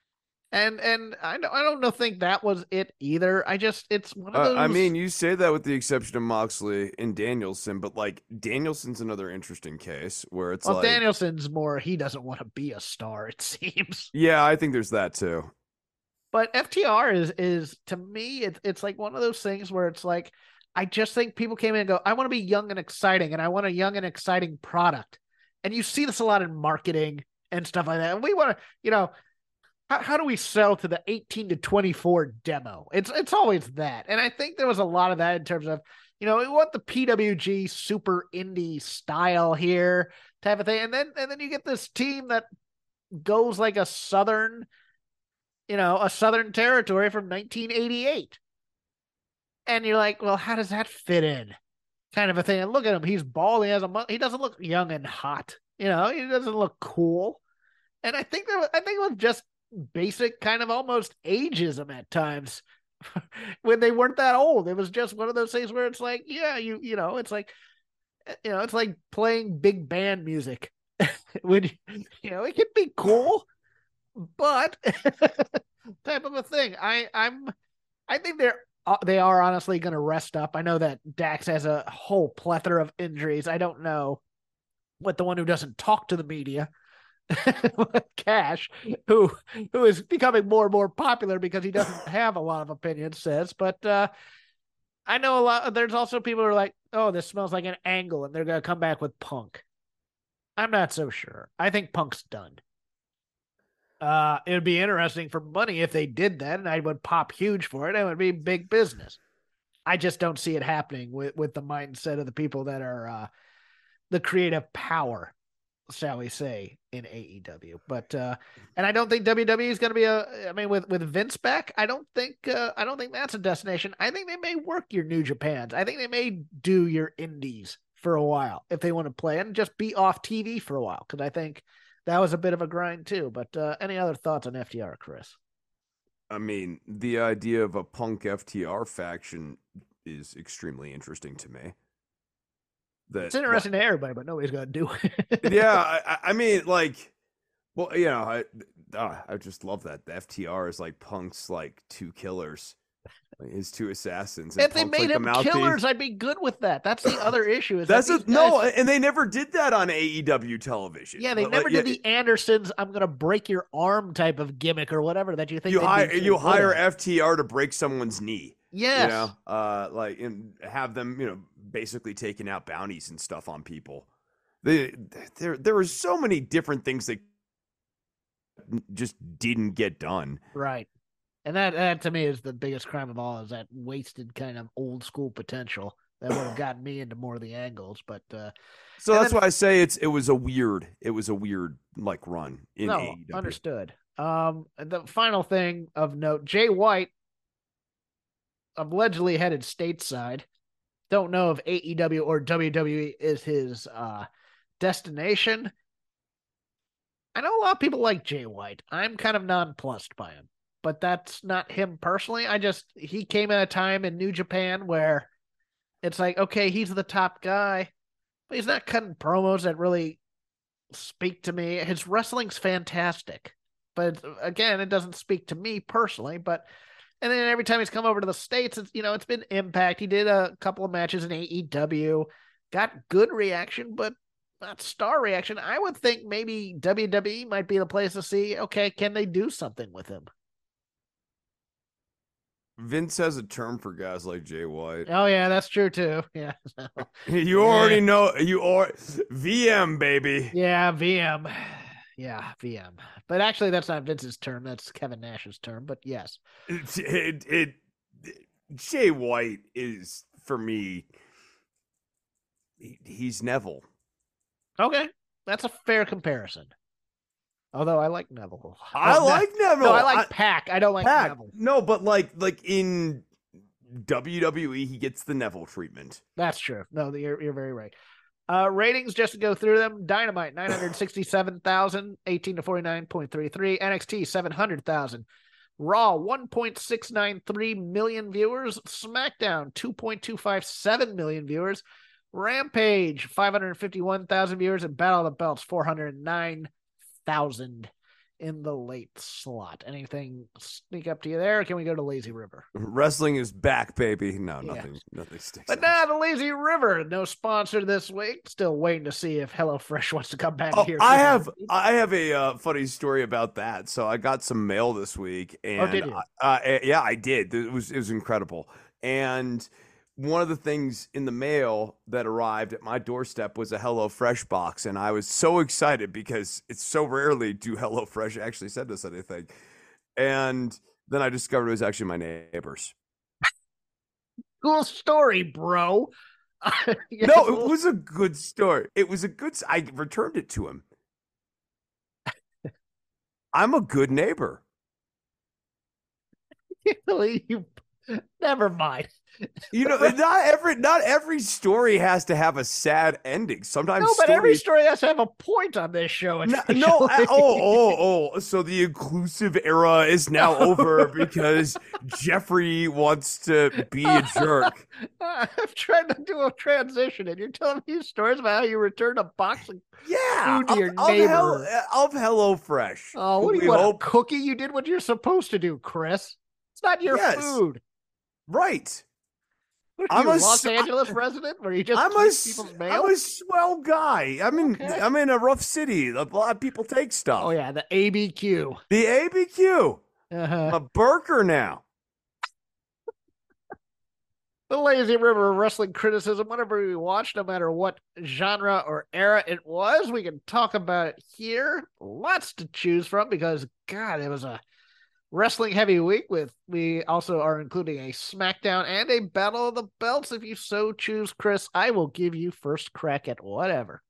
And and I don't, I don't know think that was it either. I just, it's one of those. Uh, I mean, you say that with the exception of Moxley and Danielson, but like Danielson's another interesting case where it's well, like Danielson's more, he doesn't want to be a star, it seems. Yeah, I think there's that too. But F T R is, is to me, it's it's like one of those things where it's like, I just think people came in and go, I want to be young and exciting, and I want a young and exciting product. And you see this a lot in marketing and stuff like that. And we want to, you know, how, how do we sell to the eighteen to twenty-four demo? It's it's always that. And I think there was a lot of that in terms of, you know, we want the P W G super indie style here type of thing. And then and then you get this team that goes like a Southern, you know, a Southern territory from nineteen eighty-eight. And you're like, well, how does that fit in? Kind of a thing. And look at him. He's bald. He has a, he doesn't look young and hot. You know, he doesn't look cool. And I think there was, I think it was just basic kind of almost ageism at times when they weren't that old. It was just one of those things where it's like, yeah, you, you know, it's like, you know, it's like playing big band music. When, you know, it can be cool, but type of a thing. I, I'm, I think they're, Uh, they are honestly going to rest up. I know that Dax has a whole plethora of injuries. I don't know what the one who doesn't talk to the media, Cash, who who is becoming more and more popular because he doesn't have a lot of opinions, says. But uh, I know a lot. There's also people who are like, oh, this smells like an angle, and they're going to come back with Punk. I'm not so sure. I think Punk's done. Uh, it would be interesting for money if they did that, and I would pop huge for it. It would be big business. I just don't see it happening with, with the mindset of the people that are uh, the creative power, shall we say, in A E W. But uh, and I don't think W W E is going to be a. I mean, with with Vince back, I don't think uh, I don't think that's a destination. I think they may work your New Japans. I think they may do your Indies for a while if they want to play and just be off T V for a while, because I think that was a bit of a grind too. But uh, any other thoughts on F T R, Chris? I mean, the idea of a Punk F T R faction is extremely interesting to me. That, it's interesting well, to everybody, but nobody's going to do it. Yeah, I, I mean, like, well, you know, I, uh, I just love that the F T R is like Punk's like two killers. His two assassins. If they made like him killers, I'd be good with that. That's the other issue. Is That's that a, no, and they never did that on A E W television. Yeah, they but, never like, did yeah, the Andersons "I'm gonna break your arm" type of gimmick or whatever that you think you hire. So you good. hire F T R to break someone's knee. Yes, you know, uh, like and have them, you know, basically taking out bounties and stuff on people. They, there, there were so many different things that just didn't get done. Right. And that, that to me is the biggest crime of all, is that wasted kind of old school potential that would have gotten me into more of the angles. But uh, so that's then, why I say it's it was a weird it was a weird like run in no, A E W. Understood. Um, the final thing of note: Jay White allegedly headed stateside. Don't know if A E W or W W E is his uh, destination. I know a lot of people like Jay White. I'm kind of nonplussed by him. But that's not him personally. I just, he came at a time in New Japan where it's like, okay, he's the top guy, but he's not cutting promos that really speak to me. His wrestling's fantastic, but again, it doesn't speak to me personally. But, and then every time he's come over to the States, it's, you know, it's been Impact. He did a couple of matches in A E W, got good reaction, but not star reaction. I would think maybe W W E might be the place to see, okay, can they do something with him? Vince has a term for guys like Jay White. Oh yeah, that's true too. Yeah, you already yeah. know you are V M baby. Yeah, V M. Yeah, V M. But actually, that's not Vince's term. That's Kevin Nash's term. But yes, it, it, it, it Jay White is for me. He, he's Neville. Okay, that's a fair comparison. Although I like Neville. I no, like Neville. No, I like I, Pac. I don't like Pac. Neville. No, but like like in W W E, he gets the Neville treatment. That's true. No, you're you're very right. Uh, ratings, just to go through them: Dynamite nine hundred sixty-seven thousand, eighteen to forty-nine point three three. N X T seven hundred thousand. Raw one point six nine three million viewers. SmackDown two point two five seven million viewers. Rampage five hundred fifty-one thousand viewers, and Battle of the Belts four hundred nine thousand in the late slot. Anything sneak up to you there? Or can we go to Lazy River? Wrestling is back, baby. No, yeah. nothing, nothing sticks. But now the Lazy River, no sponsor this week. Still waiting to see if HelloFresh wants to come back oh, here. I have, I have a uh, funny story about that. So I got some mail this week, and oh, did you? Uh, yeah, I did. It was, it was incredible, and one of the things in the mail that arrived at my doorstep was a HelloFresh box, and I was so excited because it's so rarely do HelloFresh actually send us anything. And then I discovered it was actually my neighbors. Cool story, bro. yeah, no, it was a good story. It was a good. I returned it to him. I'm a good neighbor. you, never mind. You know, not every not every story has to have a sad ending. Sometimes, no, but stories... every story has to have a point on this show. No, no I, oh, oh, oh! So the inclusive era is now over because Jeffrey wants to be a jerk. I'm trying to do a transition, and you're telling me stories about how you returned a box of yeah, food to of, your of neighbor Hell, of HelloFresh. Oh, what do you we want? Hope... A cookie? You did what you're supposed to do, Chris. It's not your yes. food, right? I'm a Los Angeles resident where you just I'm take a, people's mail? I'm a swell guy. I'm in okay. I'm in a rough city. A lot of people take stuff. Oh yeah, the A B Q. The A B Q. Uh-huh. I'm a Burker now. the lazy river of wrestling criticism. Whenever we watch, no matter what genre or era it was, we can talk about it here. Lots to choose from because, God, it was a wrestling heavy week. With we also are including a SmackDown and a Battle of the Belts. If you so choose, Chris, I will give you first crack at whatever.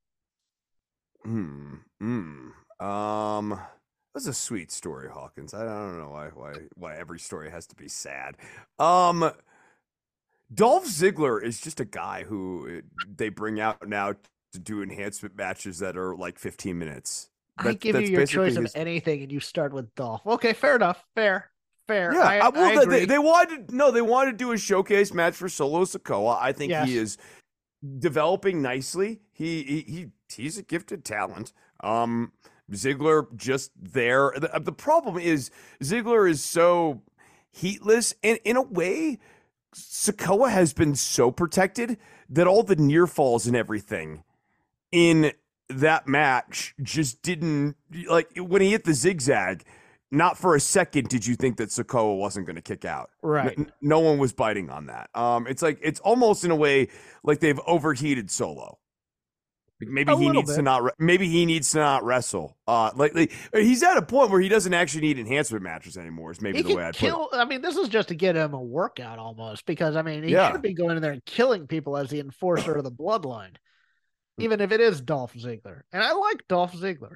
Hmm. Hmm. Um. That's a sweet story, Hawkins. I don't know why why why every story has to be sad. Um. Dolph Ziggler is just a guy who they bring out now to do enhancement matches that are like fifteen minutes. I That, give you that's your basically choice of his- anything, and you start with Dolph. Okay, fair enough. Fair, fair. Yeah, I, I, well, I they- agree. they, they wanted no, they wanted to do a showcase match for Solo Sikoa. I think Yes. he is developing nicely. He he, he he's a gifted talent. Um, Ziggler just there. The, the problem is Ziggler is so heatless, and in a way, Sikoa has been so protected that all the near falls and everything in that match just didn't, like, when he hit the zigzag. Not for a second did you think that Sikoa wasn't going to kick out. Right. N- no one was biting on that. Um, it's like it's almost in a way like they've overheated Solo. Like, Maybe A he little needs bit. to not. Re- maybe he needs to not wrestle. Uh, like, like he's at a point where he doesn't actually need enhancement matches anymore. Is maybe He the way can I'd put it. kill. I mean, this is just to get him a workout almost, because I mean, he Yeah. should be going in there and killing people as the enforcer of the bloodline, even if it is Dolph Ziggler. And I like Dolph Ziggler.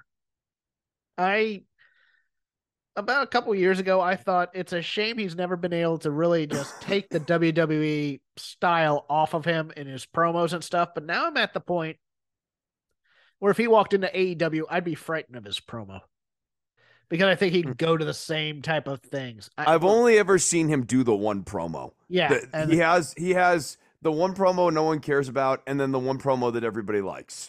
I about a couple years ago, I thought it's a shame he's never been able to really just take the W W E style off of him in his promos and stuff. But now I'm at the point where if he walked into A E W, I'd be frightened of his promo because I think he'd go to the same type of things. I, I've only ever seen him do the one promo. yeah, The- and- he has he has the one promo no one cares about, and then the one promo that everybody likes.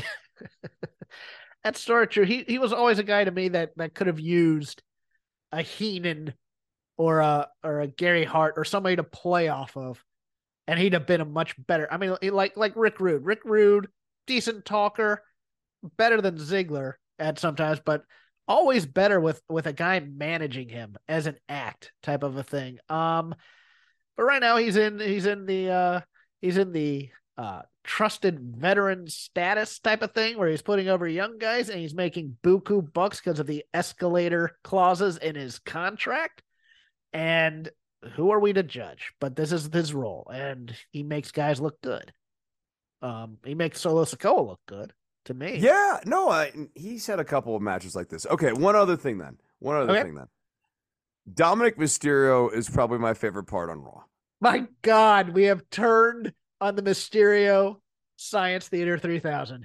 That's sort of true. He he was always a guy to me that that could have used a Heenan or a or a Gary Hart or somebody to play off of, and he'd have been a much better. I mean, like like Rick Rude. Rick Rude, decent talker, better than Ziggler at sometimes, but always better with with a guy managing him as an act type of a thing. Um, but right now he's in he's in the uh he's in the uh trusted veteran status type of thing where he's putting over young guys and he's making buku bucks because of the escalator clauses in his contract. And who are we to judge? But this is his role, and he makes guys look good. Um, he makes Solo Sikoa look good to me. Yeah, no, I, he's had a couple of matches like this. Okay, one other thing then. One other Okay. thing then. Dominic Mysterio is probably my favorite part on Raw. My God, we have turned on the Mysterio Science Theater three thousand.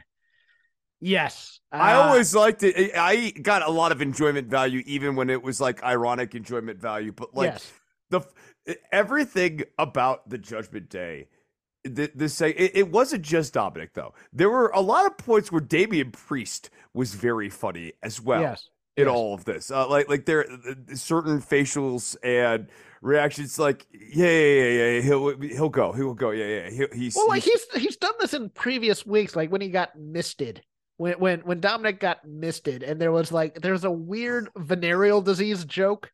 Yes. I uh, always liked it. I got a lot of enjoyment value, even when it was like ironic enjoyment value. But like yes. the everything about the Judgment Day, the, the say it, it wasn't just Dominic though. There were a lot of points where Damian Priest was very funny as well. Yes. In Yes. all of this, uh, like like there uh, certain facials and reactions, like yeah yeah yeah yeah he'll he'll go he'll go yeah yeah he, he's Well, like he's, he's he's done this in previous weeks, like when he got misted. When when when Dominic got misted, and there was like there's a weird venereal disease joke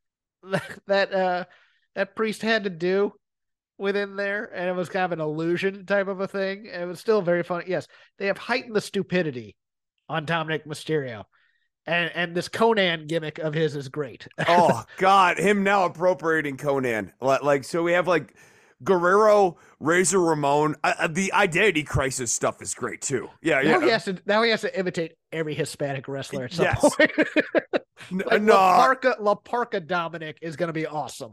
that uh that Priest had to do within there, and it was kind of an illusion type of a thing. And it was still very funny. Yes, they have heightened the stupidity on Dominic Mysterio. And and this Conan gimmick of his is great. oh god, him now appropriating Conan, like, like so we have like Guerrero, Razor Ramon. Uh, the identity crisis stuff is great too. Yeah Now he yeah. has to now he has to imitate every Hispanic wrestler at some Yes. point. N- Like no, La Parca, La Parca Dominic is going to be awesome.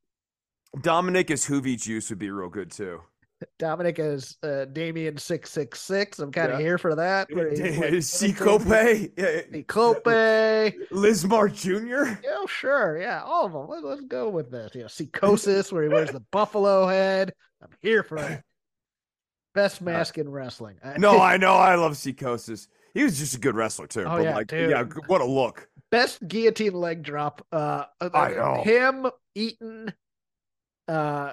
Dominic as Hoovy Juice would be real good too. Dominic is uh, Damien six six six. I'm kind of Yeah. here for that. where he's like- Sikope, yeah, Cope. Yeah, Lismar Junior sure. Yeah, all of them. Let, let's go with this. You know, Psychosis, where he wears the buffalo head. I'm here for it. Best mask in wrestling. I- No, I know. I love Psychosis. He was just a good wrestler too. Oh, but yeah, like, dude. yeah, what a look. Best guillotine leg drop. Uh, I know. Him, Eaton, uh,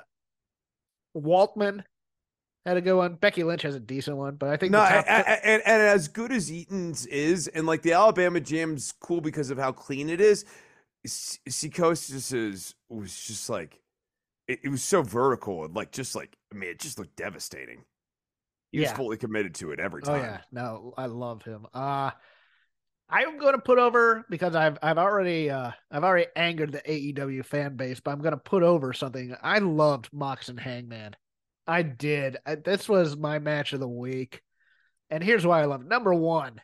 Waltman had a good one. Becky Lynch has a decent one, but I think No, the and, top, and, and as good as Eaton's is, and like the Alabama Jam's cool because of how clean it is. S- Psychosis is was just like it, it was so vertical and like just like I mean, it just looked devastating. He was Yeah. fully committed to it every Oh time. yeah. No, I love him. Uh I'm going to put over because I've I've already uh I've already angered the A E W fan base, but I'm going to put over something. I loved Mox and Hangman. I did. I, this was my match of the week. And here's why I love it. Number one,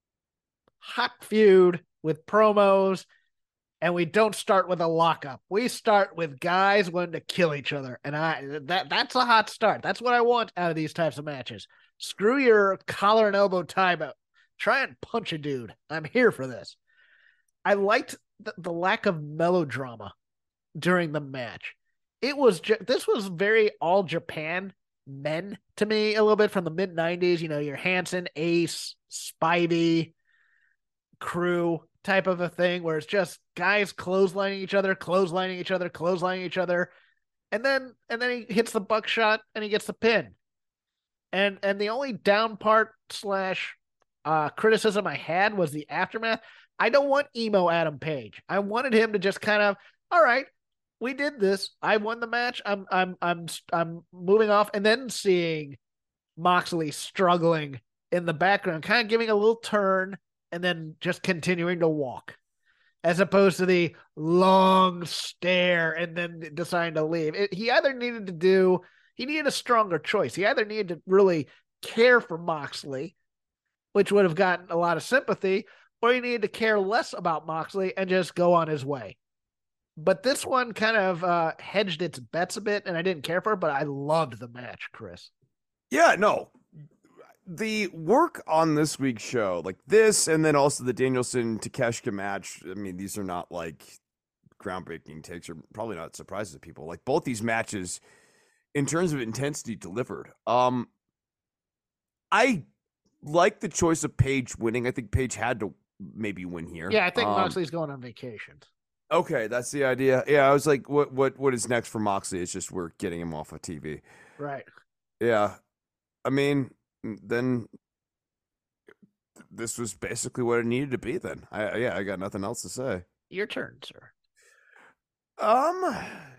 hot feud with promos, and we don't start with a lockup. We start with guys wanting to kill each other. And I that that's a hot start. That's what I want out of these types of matches. Screw your collar and elbow tie out. Try and punch a dude. I'm here for this. I liked the, the lack of melodrama during the match. It was ju- this was very all Japan men to me a little bit from the mid nineties. You know, your Hanson, Ace, Spivey crew type of a thing where it's just guys clotheslining each other, clotheslining each other, clotheslining each other, and then and then he hits the buckshot and he gets the pin. And and the only down part slash uh, criticism I had was the aftermath. I don't want emo Adam Page. I wanted him to just kind of, all right, we did this. I won the match. I'm I'm I'm I'm moving off, and then seeing Moxley struggling in the background, kind of giving a little turn, and then just continuing to walk, as opposed to the long stare and then deciding to leave. It, he either needed to do, he needed a stronger choice. He either needed to really care for Moxley, which would have gotten a lot of sympathy, or he needed to care less about Moxley and just go on his way. But this one kind of uh, hedged its bets a bit, and I didn't care for it, but I loved the match, Chris. Yeah, no. The work on this week's show, like this, and then also the Danielson Takeshita match, I mean, these are not like groundbreaking takes, or probably not surprises to people. Like both these matches, in terms of intensity, delivered. Um, I like the choice of Page winning. I think Page had to maybe win here. Yeah, I think um, Moxley's going on vacation. Okay, that's the idea. Yeah, I was like, what, what, what is next for Moxley? It's just we're getting him off of T V. Right. Yeah, I mean, then this was basically what it needed to be. Then, I yeah, I got nothing else to say. Your turn, sir. Um,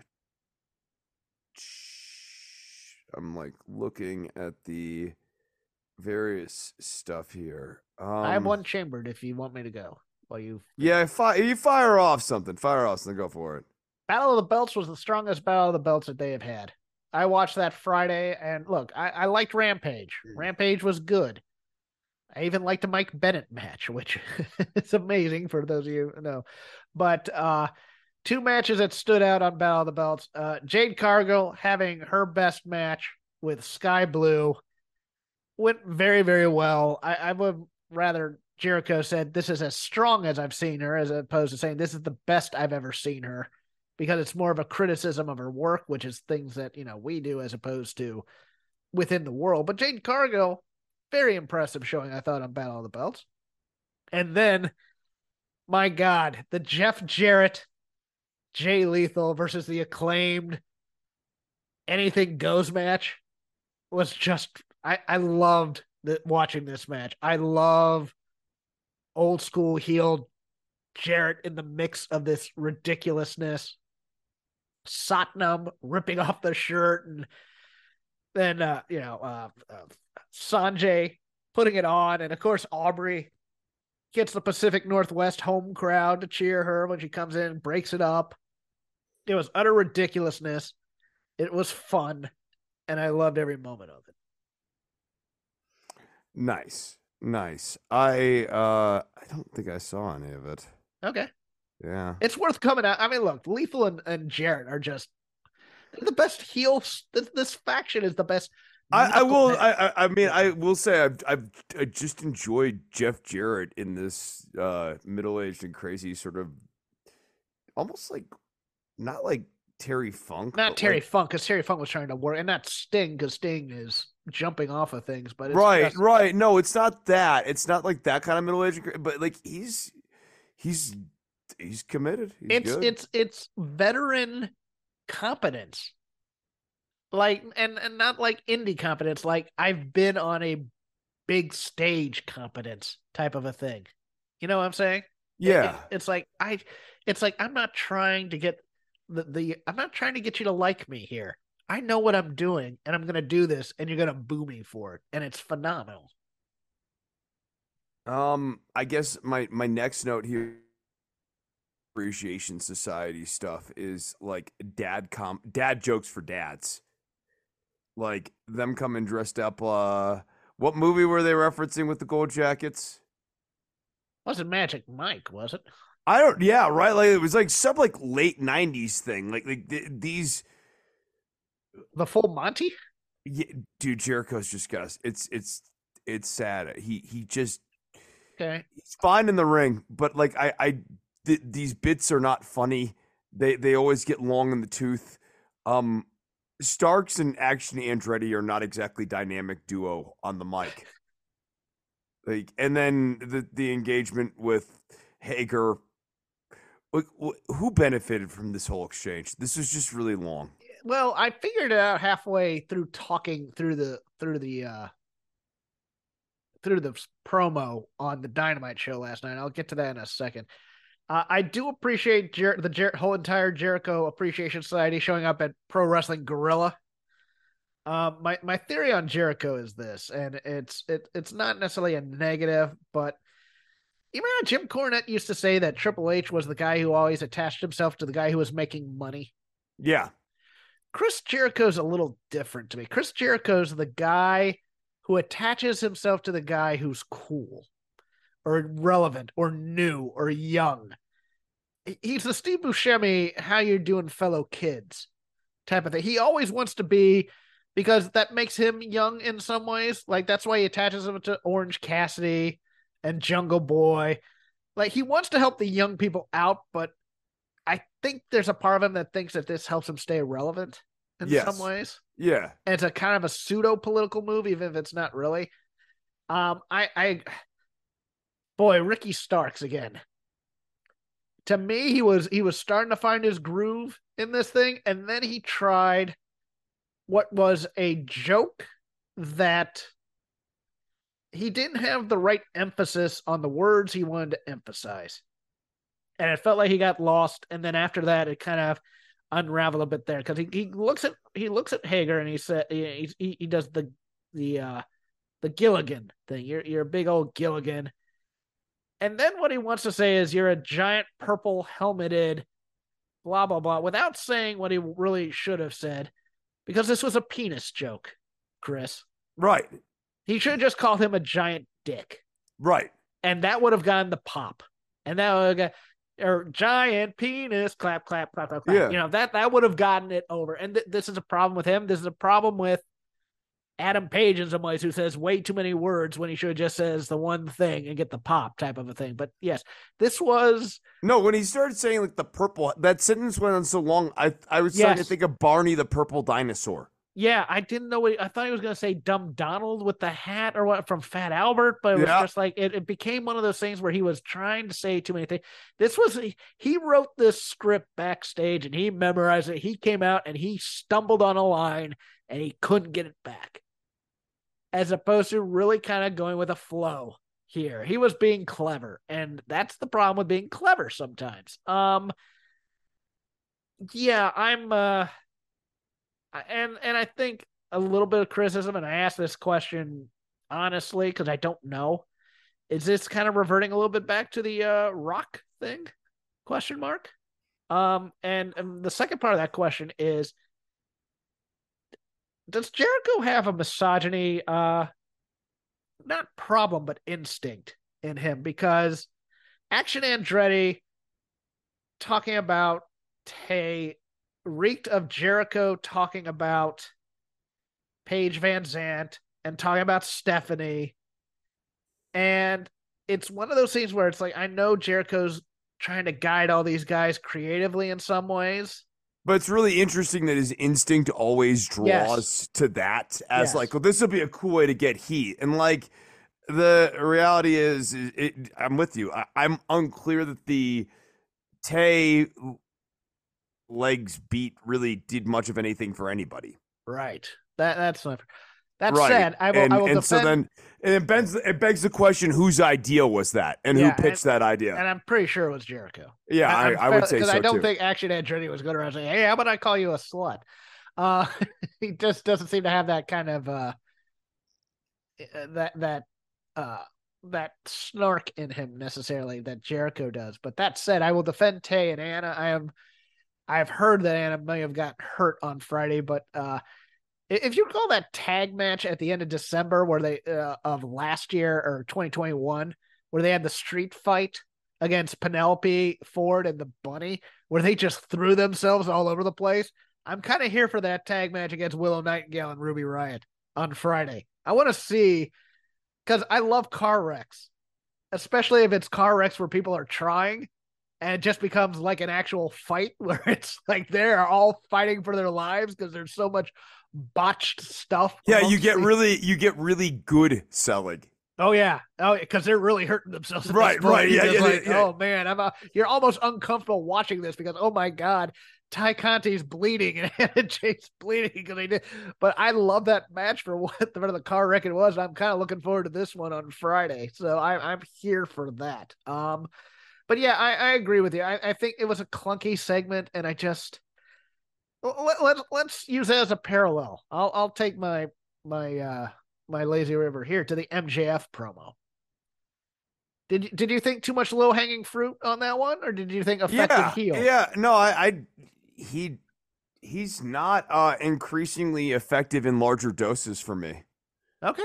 I'm like looking at the various stuff here. Um, I have one chambered if you want me to go. While you, yeah, fi- you fire off something. Fire off something. Go for it. Battle of the Belts was the strongest Battle of the Belts that they have had. I watched that Friday, and look, I, I liked Rampage. Rampage was good. I even liked the Mike Bennett match, which is amazing for those of you who know. But uh, two matches that stood out on Battle of the Belts. Uh, Jade Cargill having her best match with Sky Blue went very, very well. I, I would rather Jericho said this is as strong as I've seen her, as opposed to saying this is the best I've ever seen her, because it's more of a criticism of her work, which is things that, you know, we do as opposed to within the world. But Jade Cargill, very impressive showing, I thought, on Battle of the Belts. And then, my God, the Jeff Jarrett, Jay Lethal versus the Acclaimed Anything Goes match was just, I, I loved the, watching this match. I love old school heel Jarrett in the mix of this ridiculousness. Satnam ripping off the shirt, and then, uh, you know, uh, uh, Sanjay putting it on. And of course, Aubrey gets the Pacific Northwest home crowd to cheer her when she comes in and breaks it up. It was utter ridiculousness. It was fun, and I loved every moment of it. Nice. Nice. I uh I don't think I saw any of it. Okay. Yeah. It's worth coming out. I mean, look, Lethal and, and Jarrett are just the best heels. This, this faction is the best. I, I will. I, I mean, I will say I've I've I just enjoyed Jeff Jarrett in this uh, middle-aged and crazy sort of, almost like, not like Terry Funk. Not Terry like, Funk, because Terry Funk was trying to work, and not Sting, because Sting is jumping off of things. But it's right, just, right. No, it's not that. It's not like that kind of middle-aged, but like he's he's he's committed. He's it's good. it's it's veteran competence. Like, and, and not like indie competence, like I've been on a big stage competence type of a thing. You know what I'm saying? Yeah. It, it's like, I, it's like, I'm not trying to get the, the I'm not trying to get you to like me here. I know what I'm doing, and I'm going to do this, and you're going to boo me for it, and it's phenomenal. Um, I guess my my next note here, appreciation society stuff, is like dad com dad jokes for dads, like them coming dressed up. Uh, what movie were they referencing with the gold jackets? Wasn't Magic Mike, was it? I don't. Yeah, right. Like it was like some like late nineties thing. Like like th- these. The Full Monty? Yeah, dude, Jericho's just got us. It's it's it's sad. He he just Okay. he's fine in the ring, but like I I th- these bits are not funny. They they always get long in the tooth. Um, Starks and Action Andretti are not exactly dynamic duo on the mic. Like, and then the the engagement with Hager. Like, who benefited from this whole exchange? This was just really long. Well, I figured it out halfway through talking through the through the uh through the promo on the Dynamite show last night. I'll get to that in a second. Uh, I do appreciate Jer- the Jer- whole entire Jericho Appreciation Society showing up at Pro Wrestling Guerrilla. Um, my my theory on Jericho is this, and it's it it's not necessarily a negative, but you remember Jim Cornette used to say that Triple H was the guy who always attached himself to the guy who was making money. Yeah. Chris Jericho's a little different to me. Chris Jericho's the guy who attaches himself to the guy who's cool or relevant or new or young. He's the Steve Buscemi, how you doing, fellow kids type of thing. He always wants to be, because that makes him young in some ways. Like, that's why he attaches him to Orange Cassidy and Jungle Boy. Like, he wants to help the young people out, but I think there's a part of him that thinks that this helps him stay relevant in yes. some ways. Yeah. And it's a kind of a pseudo political move, even if it's not really. Um, I, I, boy, Ricky Starks again. To me, he was he was starting to find his groove in this thing, and then he tried what was a joke that he didn't have the right emphasis on the words he wanted to emphasize. And it felt like he got lost. And then after that, it kind of unraveled a bit there, because he, he looks at he looks at Hager and he said he, he he does the the uh, the Gilligan thing. You're you're a big old Gilligan. And then what he wants to say is you're a giant purple helmeted blah blah blah, without saying what he really should have said, because this was a penis joke, Chris. Right. He should have just called him a giant dick. Right. And that would have gotten the pop. And that would have got, or giant penis, clap, clap, clap, clap, clap. Yeah. You know, that, that would have gotten it over. And th- this is a problem with him. This is a problem with Adam Page in some ways, who says way too many words when he should have just says the one thing and get the pop type of a thing. But yes, this was... No, when he started saying like the purple, that sentence went on so long, I I was starting Yes. to think of Barney the purple dinosaur. Yeah, I didn't know what I thought he was going to say. Dumb Donald with the hat or what from Fat Albert, but it was Yeah. just like it, it became one of those things where he was trying to say too many things. This was he wrote this script backstage and he memorized it. He came out and he stumbled on a line and he couldn't get it back, as opposed to really kind of going with a flow here. He was being clever, and that's the problem with being clever sometimes. Um, yeah, I'm. Uh, And and I think a little bit of criticism, and I asked this question honestly because I don't know, is this kind of reverting a little bit back to the uh, Rock thing? Question mark. Um, and, and the second part of that question is, does Jericho have a misogyny, uh, not problem, but instinct in him? Because Action Andretti talking about Tay reeked of Jericho talking about Paige Van Zant and talking about Stephanie. And it's one of those things where it's like, I know Jericho's trying to guide all these guys creatively in some ways. But it's really interesting that his instinct always draws Yes. to that as Yes. like, well, this will be a cool way to get heat. And like the reality is, it, it, I'm with you. I, I'm unclear that the Tay legs beat really did much of anything for anybody. Right. That that's not. That right. said, I will. And, I will and defend. so then and it begs it begs the question: whose idea was that, and Yeah, who pitched and, that idea? And I'm pretty sure it was Jericho. Yeah, I, I, I would say because so I don't too. think Action Andretti was going around saying, "Hey, how about I call you a slut?" Uh, he just doesn't seem to have that kind of uh, that that uh, that snark in him necessarily that Jericho does. But that said, I will defend Tay and Anna. I am. I've heard that Anna may have gotten hurt on Friday, but uh, if you recall that tag match at the end of December where they uh, of last year or twenty twenty-one, where they had the street fight against Penelope Ford and the Bunny, where they just threw themselves all over the place. I'm kind of here for that tag match against Willow Nightingale and Ruby Riott on Friday. I want to see, because I love car wrecks, especially if it's car wrecks where people are trying and it just becomes like an actual fight where it's like they're all fighting for their lives because there's so much botched stuff. Yeah, you get the... really you get really good selling. Oh yeah, oh because they're really hurting themselves. At right, this point. right, yeah, yeah, like, yeah, yeah. Oh man, I'm a, you're almost uncomfortable watching this because oh my god, Ty Conti's bleeding and Anna Jay's bleeding because they did. But I love that match for what the, the car wreck it was. I'm kind of looking forward to this one on Friday, so I, I'm here for that. Um, but yeah, I, I agree with you. I, I think it was a clunky segment, and I just. Let, let, let's use it as a parallel. I'll I'll take my my uh my lazy river here to the M J F promo. Did you, did you think too much low hanging fruit on that one, or did you think effective yeah, heel? Yeah, no, I, I he he's not uh increasingly effective in larger doses for me. Okay.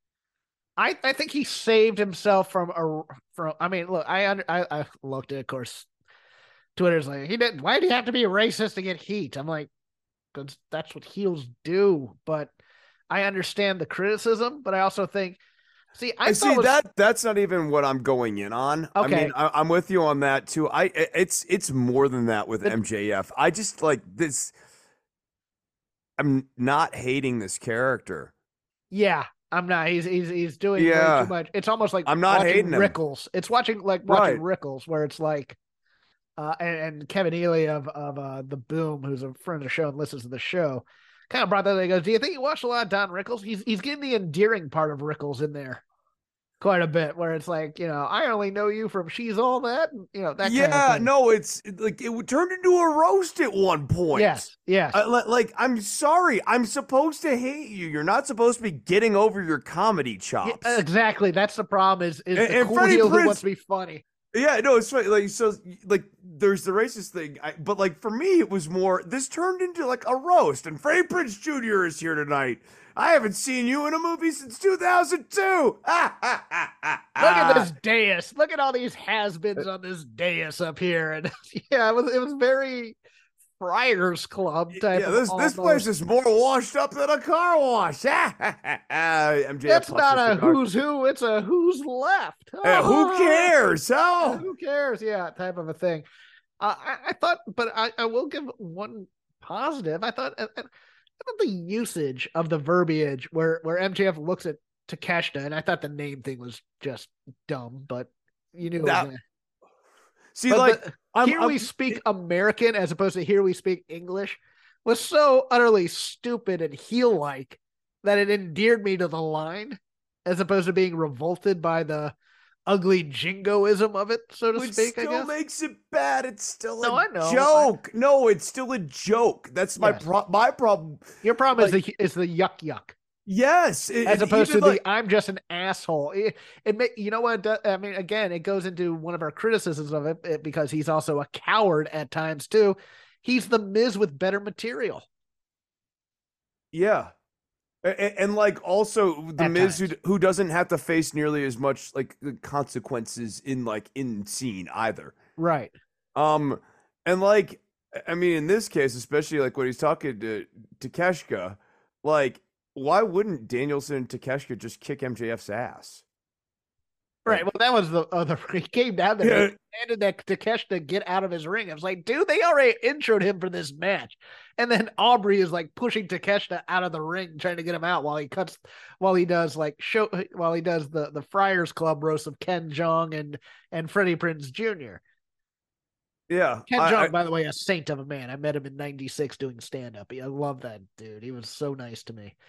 I I think he saved himself from a from. I mean, look, I under, I I looked at, of course. Twitter's like, he didn't. Why do you have to be a racist to get heat? I'm like, because that's what heels do. But I understand the criticism, but I also think, see, I see was, that that's not even what I'm going in on. Okay. I mean, I, I'm with you on that too. I it's it's more than that with the, M J F. I just like this. I'm not hating this character. Yeah, I'm not. He's he's he's doing yeah. way too much. It's almost like I'm not hating Rickles. him. It's watching like watching right. Rickles, where it's like. Uh, and, and Kevin Ely of of uh, the Boom, who's a friend of the show and listens to the show, kind of brought that up. He goes, "Do you think you watched a lot of Don Rickles? He's he's getting the endearing part of Rickles in there quite a bit, where it's like, you know, I only know you from She's All That, and, you know, that. Yeah, kind of thing. no, it's like it turned into a roast at one point. Yes, yes. I, like, I'm sorry, I'm supposed to hate you. You're not supposed to be getting over your comedy chops. Yeah, exactly. That's the problem. Is is and, the and cool Freddie heel Prinze, who wants to be funny. Yeah, no, it's right. Like, so, like, there's the racist thing, I, but like for me, it was more. This turned into like a roast, and Freddie Prinze Junior is here tonight. I haven't seen you in a movie since two thousand two. Ah, ah, ah, ah, ah. Look at this dais. Look at all these has-beens on this dais up here, and yeah, it was it was very Friars Club type. Yeah, this this place is more washed up than a car wash. M J F That's not a who's who. It's a who's left. Hey, who cares? Oh, who cares? Yeah, type of a thing. Uh, I, I thought, but I, I will give one positive. I thought, I, I thought the usage of the verbiage where where M J F looks at Takeshita, and I thought the name thing was just dumb, but you knew. That, it was see, but like the, I'm, here I'm, we speak American as opposed to here we speak English was so utterly stupid and heel like that it endeared me to the line as opposed to being revolted by the ugly jingoism of it, so to which speak. Still I guess makes it bad. It's still no, a I know. joke. I... No, it's still a joke. That's my yes. pro- my problem. Your problem like, is the is the yuck yuck. Yes, it, as opposed to like, the I'm just an asshole. It, it may, you know what? I mean, again, it goes into one of our criticisms of it, it because he's also a coward at times too. He's the Miz with better material. Yeah, and, and like also the at Miz who, times. who doesn't have to face nearly as much like the consequences in like in scene either. Right. Um, and like I mean, in this case, especially like when he's talking to Takeshita, like. Why wouldn't Danielson and Takeshita just kick M J F's ass? Right. Well, that was the other. He came down there Yeah. and demanded that Takeshita get out of his ring. I was like, dude, they already introed him for this match, and then Aubrey is like pushing Takeshita out of the ring, trying to get him out while he cuts, while he does like show, while he does the the Friars Club roast of Ken Jeong and and Freddie Prinze Junior Yeah, Ken I, Jeong, I, by the way, a saint of a man. I met him in ninety-six doing stand up. I love that dude. He was so nice to me.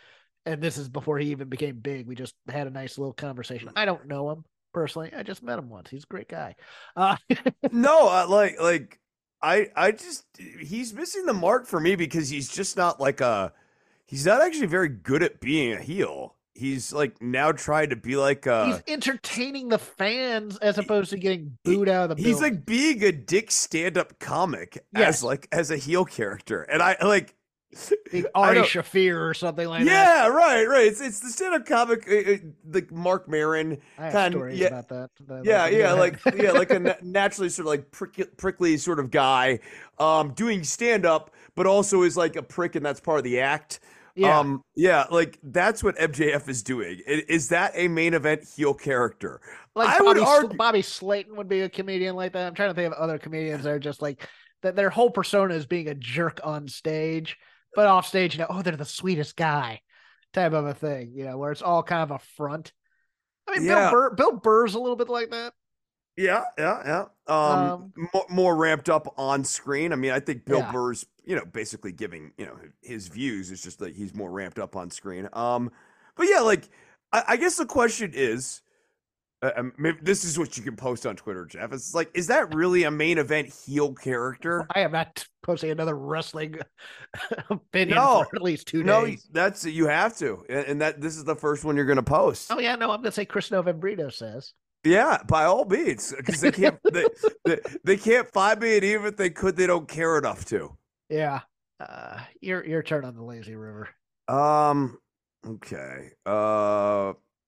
and this is before he even became big. We just had a nice little conversation. I don't know him personally. I just met him once. He's a great guy. Uh, no, uh, like like I I just he's missing the mark for me because he's just not like a he's not actually very good at being a heel. He's like now trying to be like a, he's entertaining the fans as opposed to getting booed out of the he's building. like being a dick stand-up comic Yes. as like as a heel character. And I like Big Ari Shafir or something like yeah, that. Yeah, right, right. It's it's the stand-up comic, uh, like Mark Maron. I have kind, stories yeah, about that. that yeah, that- yeah, like yeah, like a na- naturally sort of like prickly, prickly sort of guy, um, doing stand-up, but also is like a prick, and that's part of the act. Yeah. Um, yeah, like that's what M J F is doing. I- Is that a main event heel character? Like I Bobby, would argue. Bobby Slayton would be a comedian like that. I'm trying to think of other comedians that are just like that. Their whole persona is being a jerk on stage, but off stage, you know, oh, they're the sweetest guy type of a thing, you know, where it's all kind of a front. I mean, Yeah. Bill Burr, Bill Burr's a little bit like that. Yeah, yeah, yeah. Um, Um, more, more ramped up on screen. I mean, I think Bill Yeah. Burr's, you know, basically giving, you know, his views is just like he's more ramped up on screen. Um, but yeah, like I, I guess the question is, uh, um, maybe this is what you can post on Twitter, Jeff. It's like, is that really a main event heel character? I am not posting another wrestling opinion No. for at least two No, days. that's you have to, and, and that this is the first one you're going to post. Oh yeah, no, I'm gonna say Chris Novembrino says. Yeah, by all means, because they can't they, they, they can't find me, and even if they could, they don't care enough to. Yeah, uh, your your turn on the lazy river. Um. Okay. Uh.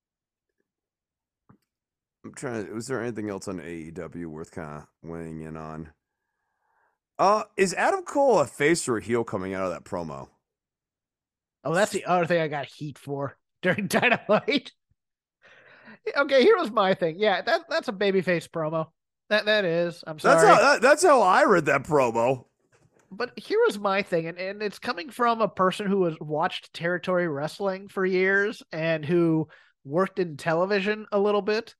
I'm trying to. Was there anything else on A E W worth kind of weighing in on? Uh, is Adam Cole a face or a heel coming out of that promo? Oh, that's the other thing I got heat for during Dynamite. Okay, here was my thing. Yeah, that that's a babyface promo. That that is. I'm sorry. That's how. That, that's how I read that promo. But here was my thing, and, and it's coming from a person who has watched territory wrestling for years and who worked in television a little bit.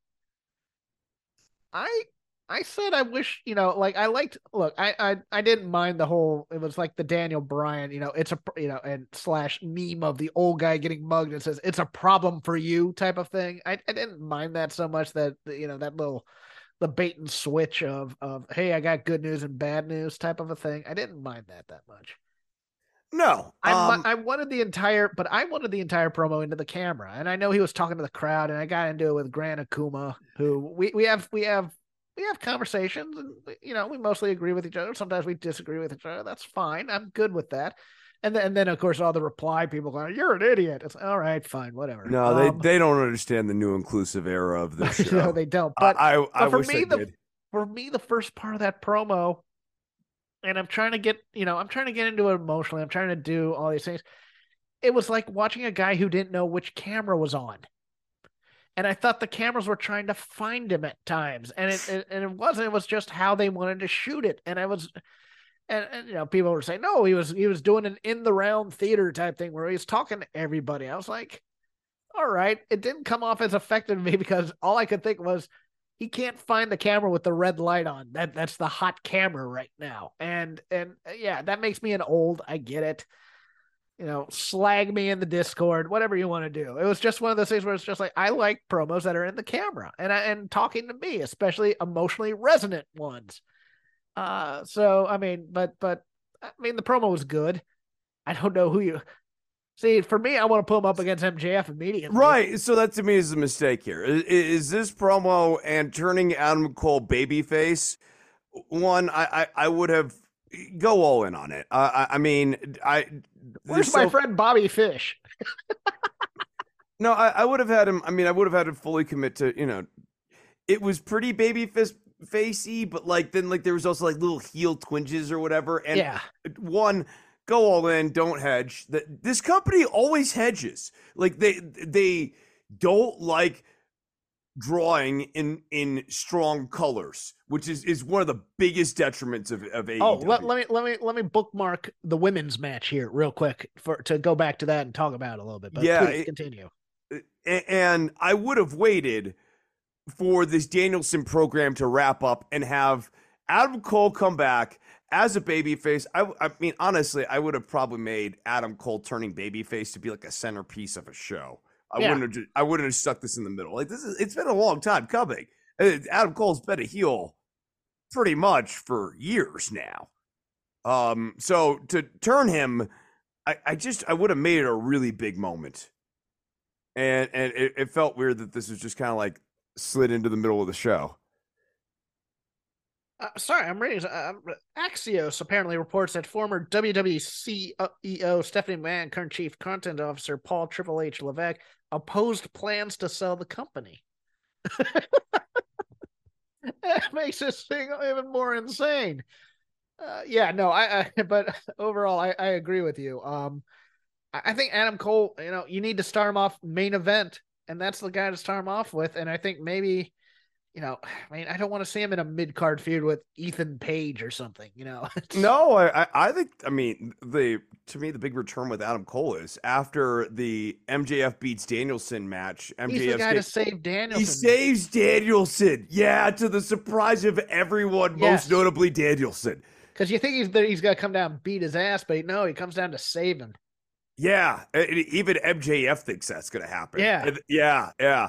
I I said I wish, you know, like I liked look, I I, I didn't mind the whole it was like the Daniel Bryan, you know, it's a you know, and slash meme of the old guy getting mugged and says it's a problem for you type of thing. I, I didn't mind that so much that you know, that little the bait and switch of of hey, I got good news and bad news type of a thing. I didn't mind that that much. No, I um, I wanted the entire, but I wanted the entire promo into the camera, and I know he was talking to the crowd, and I got into it with Gran Akuma, who we we have we have we have conversations, and you know we mostly agree with each other. Sometimes we disagree with each other. That's fine. I'm good with that. And then and then of course all the reply people going, "You're an idiot." It's all right, fine, whatever. no, Um, they they don't understand the new inclusive era of this show. no, they don't. But I I, I for wish me, they the- did. for me, the first part of that promo, and I'm trying to get, you know, I'm trying to get into it emotionally. I'm trying to do all these things. It was like watching a guy who didn't know which camera was on. And I thought the cameras were trying to find him at times. And it, it and it wasn't, it was just how they wanted to shoot it. And I was and, and you know, people were saying, no, he was he was doing an in the round theater type thing where he was talking to everybody. I was like, all right. It didn't come off as effective to me because all I could think was he can't find the camera with the red light on. That that's the hot camera right now. And and yeah, that makes me an old. I get it. You know, slag me in the Discord, whatever you want to do. It was just one of those things where it's just like I like promos that are in the camera and and talking to me, especially emotionally resonant ones. Uh, so I mean, but but I mean, the promo was good. I don't know who you see. For me, I want to put him up against M J F immediately. Right, so that to me is a mistake here. Is, is this promo and turning Adam Cole babyface one? I, I I would have go all in on it. I I, I mean I. Where's so- my friend Bobby Fish? No, I, I would have had him. I mean, I would have had him fully commit to, you know, it was pretty baby fist facey, but like then like there was also like little heel twinges or whatever. And Yeah. one, go all in, don't hedge. That this company always hedges. Like they they don't like drawing in in strong colors, which is is one of the biggest detriments of of A E W. Oh, let, let me let me let me bookmark the women's match here real quick for to go back to that and talk about it a little bit. But Yeah, please it- continue. A- and I would have waited for this Danielson program to wrap up and have Adam Cole come back as a babyface, I, I mean, honestly, I would have probably made Adam Cole turning babyface to be like a centerpiece of a show. I Yeah. wouldn't have. Just, I wouldn't have stuck this in the middle. Like this is. It's been a long time coming. Uh, Adam Cole's been a heel pretty much for years now. Um, so to turn him, I, I just I would have made it a really big moment. And and it, it felt weird that this was just kind of like slid into the middle of the show. Uh, sorry, I'm reading. Uh, Axios apparently reports that former W W E C E O Stephanie McMahon, current chief content officer Paul Triple H Levesque, opposed plans to sell the company. That makes this thing even more insane. Uh, yeah, no, I, I but overall, I, I agree with you. Um, I, I think Adam Cole, you know, you need to start him off main event, and that's the guy to start him off with. And I think maybe, you know, I mean, I don't want to see him in a mid card feud with Ethan Page or something, you know. No, I, I think, I mean, the to me, the big return with Adam Cole is after the M J F beats Danielson match. M J F He's the guy sta- to save Danielson. He saves Danielson. Yeah, to the surprise of everyone, Yes. most notably Danielson. Because you think he's he's got to come down and beat his ass, but no, he comes down to save him. Yeah, and even M J F thinks that's going to happen. Yeah. And- yeah, yeah.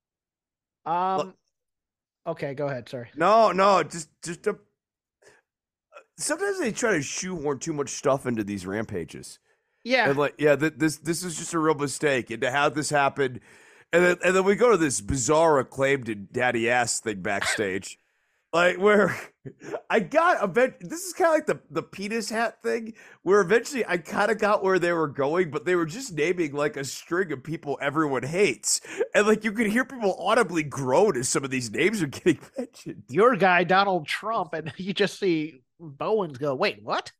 Um, okay, go ahead. Sorry. No, no, just just a. Sometimes they try to shoehorn too much stuff into these rampages. Yeah, And like, yeah, th- this this is just a real mistake. And to have this happen, and then and then we go to this bizarre acclaimed daddy ass thing backstage, like where I got a bit. This is kind of like the the penis hat thing, where eventually I kind of got where they were going, but they were just naming like a string of people everyone hates, and like you could hear people audibly groan as some of these names are getting mentioned. your guy Donald Trump, and you just see Bowens go, "Wait, what?"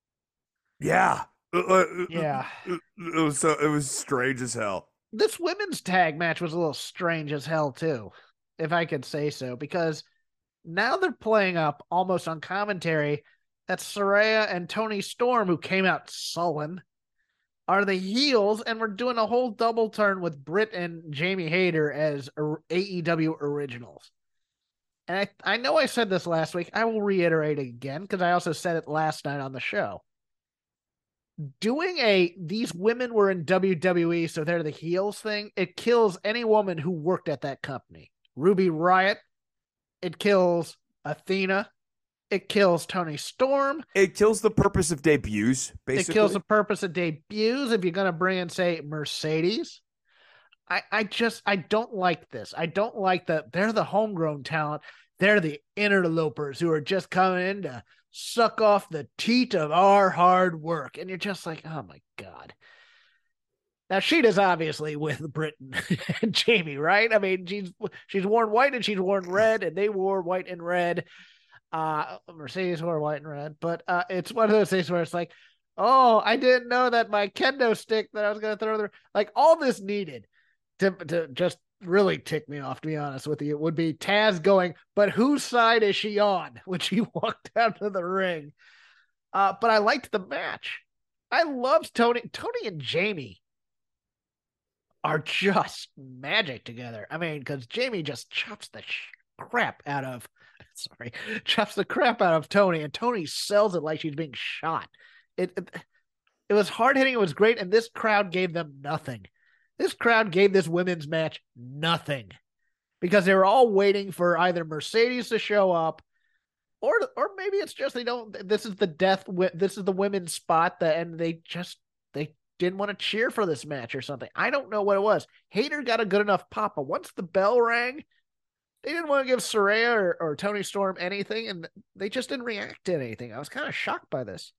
Yeah, Uh, uh, Yeah. it was so it was strange as hell. This women's tag match was a little strange as hell too, if I could say so, because now they're playing up almost on commentary that Saraya and Toni Storm, who came out sullen, are the heels, and we're doing a whole double turn with Britt and Jamie Hayter as A E W originals. And I, I know I said this last week. I will reiterate it again because I also said it last night on the show. Doing a these women were in W W E, so they're the heels thing, it kills any woman who worked at that company. Ruby Riott, it kills Athena, it kills Toni Storm, It kills the purpose of debuts, basically. it kills the purpose of debuts if you're going to bring in, say, Mercedes. I, I just, I don't like this. I don't like that they're the homegrown talent. They're the interlopers who are just coming in to suck off the teat of our hard work. And you're just like, oh my God. Now, Sheeta's obviously with Britain and Jamie, right? I mean, she's she's worn white and she's worn red, and they wore white and red. Uh, Mercedes wore white and red, but uh, it's one of those things where it's like, oh, I didn't know that my kendo stick that I was going to throw there, like all this needed to to just really tick me off, to be honest with you, would be Taz going, but whose side is she on when she walked down to the ring? Uh, but I liked the match. I loved Tony. Tony and Jamie are just magic together. I mean, because Jamie just chops the crap out of, sorry, chops the crap out of Tony, and Tony sells it like she's being shot. It it, it was hard hitting. It was great, and this crowd gave them nothing. This crowd gave this women's match nothing because they were all waiting for either Mercedes to show up, or or maybe it's just they don't. This is the death. This is the women's spot that, and they just they didn't want to cheer for this match or something. I don't know what it was. Hayter got a good enough pop, but once the bell rang, they didn't want to give Saraya or, or Toni Storm anything, and they just didn't react to anything. I was kind of shocked by this.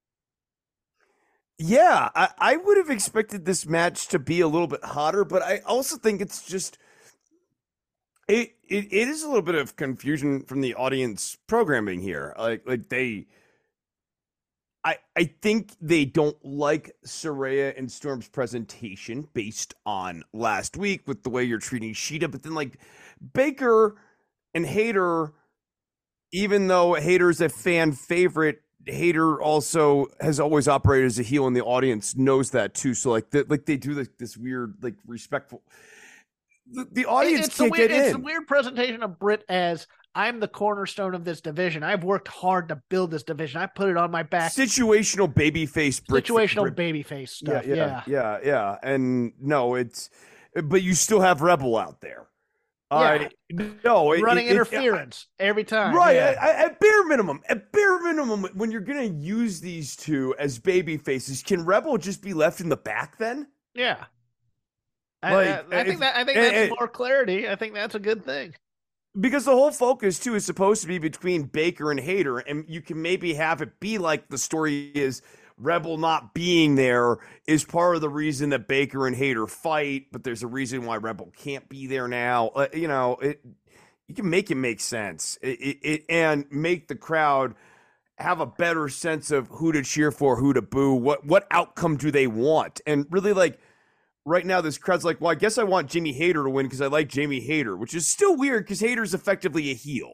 Yeah, I, I would have expected this match to be a little bit hotter, but I also think it's just it it, it is a little bit of confusion from the audience programming here. Like like they I I think they don't like Saraya and Storm's presentation based on last week with the way you're treating Sheeta, but then like Baker and Hayter, even though Hayter's a fan favorite, Hayter also has always operated as a heel, and the audience knows that too. So like, the, like they do like this weird, like respectful. The, the audience it's can't a weird, get it's in. a weird presentation of Britt as I'm the cornerstone of this division. I've worked hard to build this division. I put it on my back. Situational babyface. Situational babyface stuff. Yeah, yeah, yeah, yeah, yeah. And no, it's, but you still have Rebel out there. Yeah. Uh, no, it, running it, interference it, every time. Right. Yeah. At, at bare minimum, at bare minimum, when you're going to use these two as baby faces, can Rebel just be left in the back then? Yeah. Like, I, I, I think if, that I think and, that's and, more clarity. I think that's a good thing. Because the whole focus too is supposed to be between Baker and Hayter, and you can maybe have it be like the story is Rebel not being there is part of the reason that Baker and Hayter fight, but there's a reason why Rebel can't be there now. Uh, you know, it you can make it make sense it, it, it and make the crowd have a better sense of who to cheer for, who to boo, what what outcome do they want, and really like. Right now, this crowd's like, well, I guess I want Jamie Hayter to win because I like Jamie Hayter, which is still weird because Hayter's effectively a heel.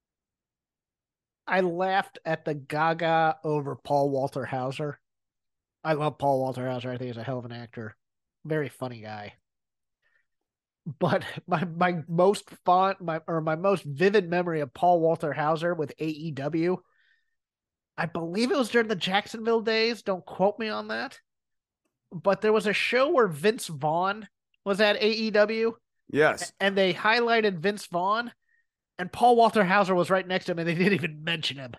I laughed at the Gaga over Paul Walter Hauser. I love Paul Walter Hauser. I think he's a hell of an actor. Very funny guy. But my my most fond my or my most vivid memory of Paul Walter Hauser with A E W, I believe it was during the Jacksonville days. Don't quote me on that. But there was a show where Vince Vaughn was at A E W. Yes. And they highlighted Vince Vaughn, and Paul Walter Hauser was right next to him, and they didn't even mention him.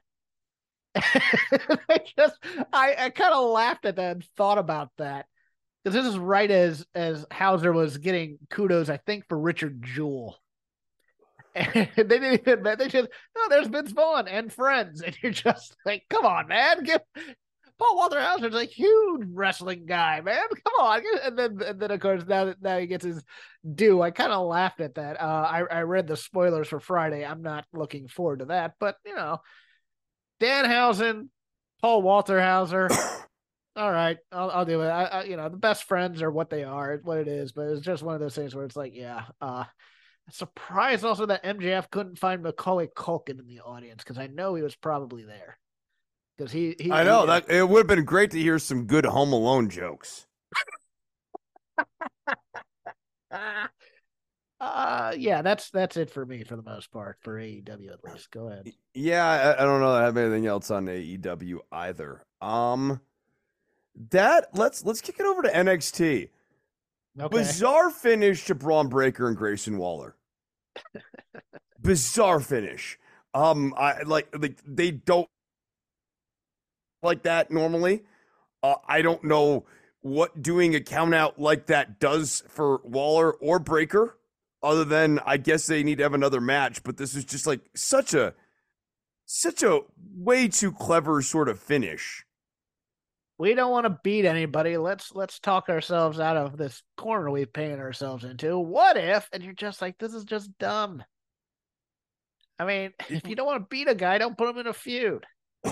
I just, I, I kind of laughed at that and thought about that. Because this is right as, as Hauser was getting kudos, I think, for Richard Jewell. And they didn't even, they just, no, there's Vince Vaughn and friends. And you're just like, come on, man, give... Paul Walter Hauser's a huge wrestling guy, man. Come on. And then, and then of course, now that now he gets his due, I kind of laughed at that. Uh, I, I read the spoilers for Friday. I'm not looking forward to that. But, you know, Danhausen, Paul Walter Hauser. All right, I'll, I'll do it. I, I, you know, the best friends are what they are, what it is. But it's just one of those things where it's like, yeah. Uh, surprised also that M J F couldn't find Macaulay Culkin in the audience because I know he was probably there. Because he, he, I know he, that it would have been great to hear some good Home Alone jokes. uh, yeah, that's that's it for me for the most part for A E W at least. Go ahead. Yeah, I, I don't know that I have anything else on A E W either. Um, that let's let's kick it over to N X T. Okay. Bizarre finish to Braun Breaker and Grayson Waller. Bizarre finish. Um, I like like they don't. Like that normally. Uh, I don't know what doing a count out like that does for Waller or Breaker, other than I guess they need to have another match, but this is just like such a such a way too clever sort of finish. We don't want to beat anybody. Let's let's talk ourselves out of this corner we've painted ourselves into. What if? And you're just like, this is just dumb. I mean, if you don't want to beat a guy, don't put him in a feud.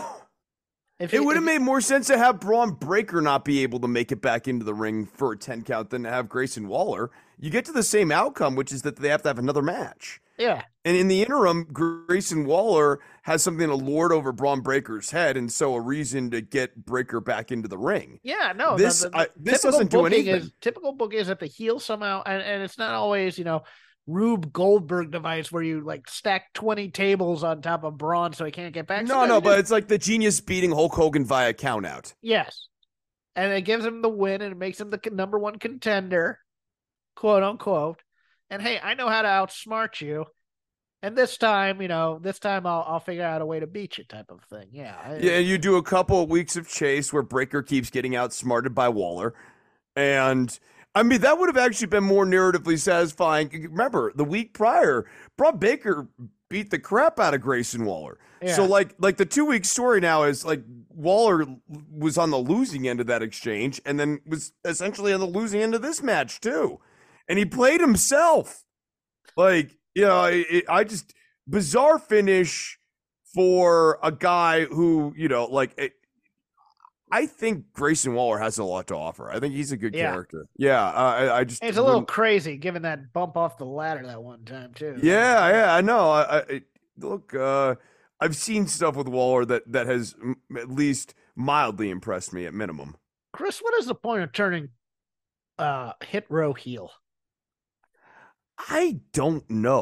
If it would have made more sense to have Braun Breaker not be able to make it back into the ring for a ten count than to have Grayson Waller. You get to the same outcome, which is that they have to have another match. Yeah. And in the interim, Grayson Waller has something to lord over Braun Breaker's head, and so a reason to get Breaker back into the ring. Yeah, no. This, the, the, I, this doesn't do anything. Is, typical booking is that the heel somehow, and, and it's not always, you know, Rube Goldberg device where you like stack twenty tables on top of Braun so he can't get back. No, Sometimes no, but just... it's like the Genius beating Hulk Hogan via count out. Yes. And it gives him the win and it makes him the number one contender, quote unquote. And hey, I know how to outsmart you. And this time, you know, this time I'll I'll figure out a way to beat you type of thing. Yeah. I, yeah, and you do a couple of weeks of chase where Breaker keeps getting outsmarted by Waller. And I mean, that would have actually been more narratively satisfying. Remember, the week prior, Braun Breaker beat the crap out of Grayson Waller. Yeah. So, like, like the two-week story now is, like, Waller was on the losing end of that exchange and then was essentially on the losing end of this match, too. And he played himself. Like, you know, it, I just, bizarre finish for a guy who, you know, like, it, I think Grayson Waller has a lot to offer. I think he's a good yeah. character. Yeah, uh, I, I just. It's a little crazy given that bump off the ladder that one time too. Yeah, yeah, I know. I, I look. Uh, I've seen stuff with Waller that that has m- at least mildly impressed me at minimum. Chris, what is the point of turning uh, Hit Row heel? I don't know.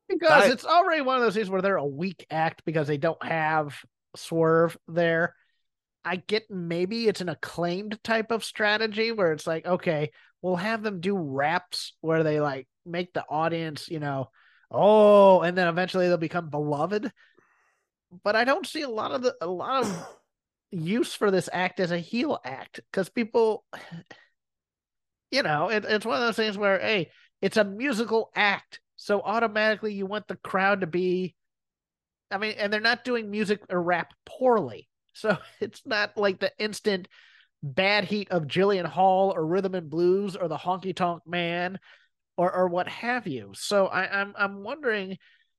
Because I, it's already one of those things where they're a weak act because they don't have Swerve there. I get maybe it's an Acclaimed type of strategy where it's like, okay, we'll have them do raps where they like make the audience, you know, oh, and then eventually they'll become beloved. But I don't see a lot of the a lot of use for this act as a heel act because people, you know, it, it's one of those things where, hey, it's a musical act. So automatically you want the crowd to be, I mean, and they're not doing music or rap poorly. So it's not like the instant bad heat of Jillian Hall or Rhythm and Blues or the Honky Tonk Man or or what have you. So I, I'm I'm wondering.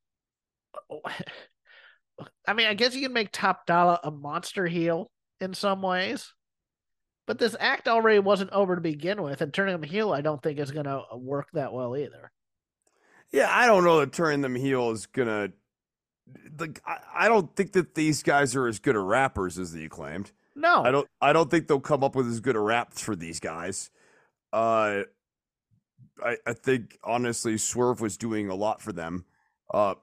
I mean, I guess you can make Top Dollar a monster heel in some ways, but this act already wasn't over to begin with, and turning him heel, I don't think is going to work that well either. Yeah, I don't know that turning them heel is gonna. Like, I, I don't think that these guys are as good at rappers as the Acclaimed. No, I don't. I don't think they'll come up with as good a raps for these guys. Uh, I I think honestly, Swerve was doing a lot for them. Uh,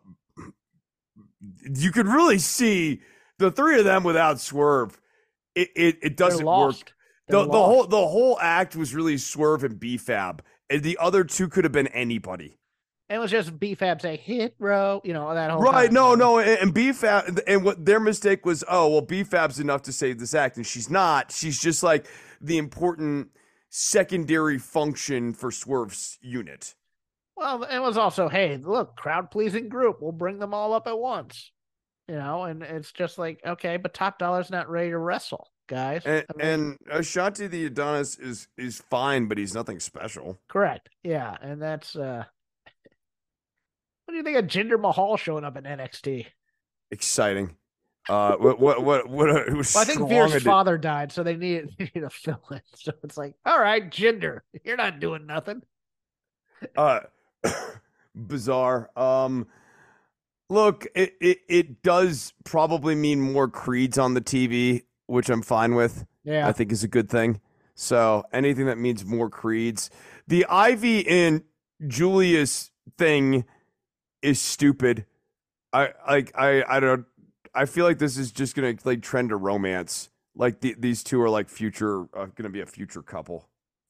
you could really see the three of them without Swerve. It it, it doesn't work. The, the whole the whole act was really Swerve and B-Fab, and the other two could have been anybody. It was just B-Fab say hit row, you know, that whole right. time, No, you know? no, and, and B-Fab, and what their mistake was, oh well, B-Fab's enough to save this act, and she's not. She's just like the important secondary function for Swerve's unit. Well, it was also, hey, look, crowd pleasing group. We'll bring them all up at once, you know, and it's just like, okay, but Top Dollar's not ready to wrestle, guys. And, I mean, and Ashanti the Adonis is is fine, but he's nothing special. Correct. Yeah, and that's uh what do you think of Jinder Mahal showing up in N X T? Exciting. Uh, what what what what? A, well, I think Veer's father died, so they needed, they needed a fill in. So it's like, all right, Jinder, you're not doing nothing. Uh, bizarre. Um, look, it, it it does probably mean more Creeds on the T V, which I'm fine with. Yeah, I think is a good thing. So anything that means more Creeds, the Ivy and Julius thing is stupid. I like I I don't I feel like this is just gonna like trend to romance. Like the, these two are like future uh, gonna be a future couple.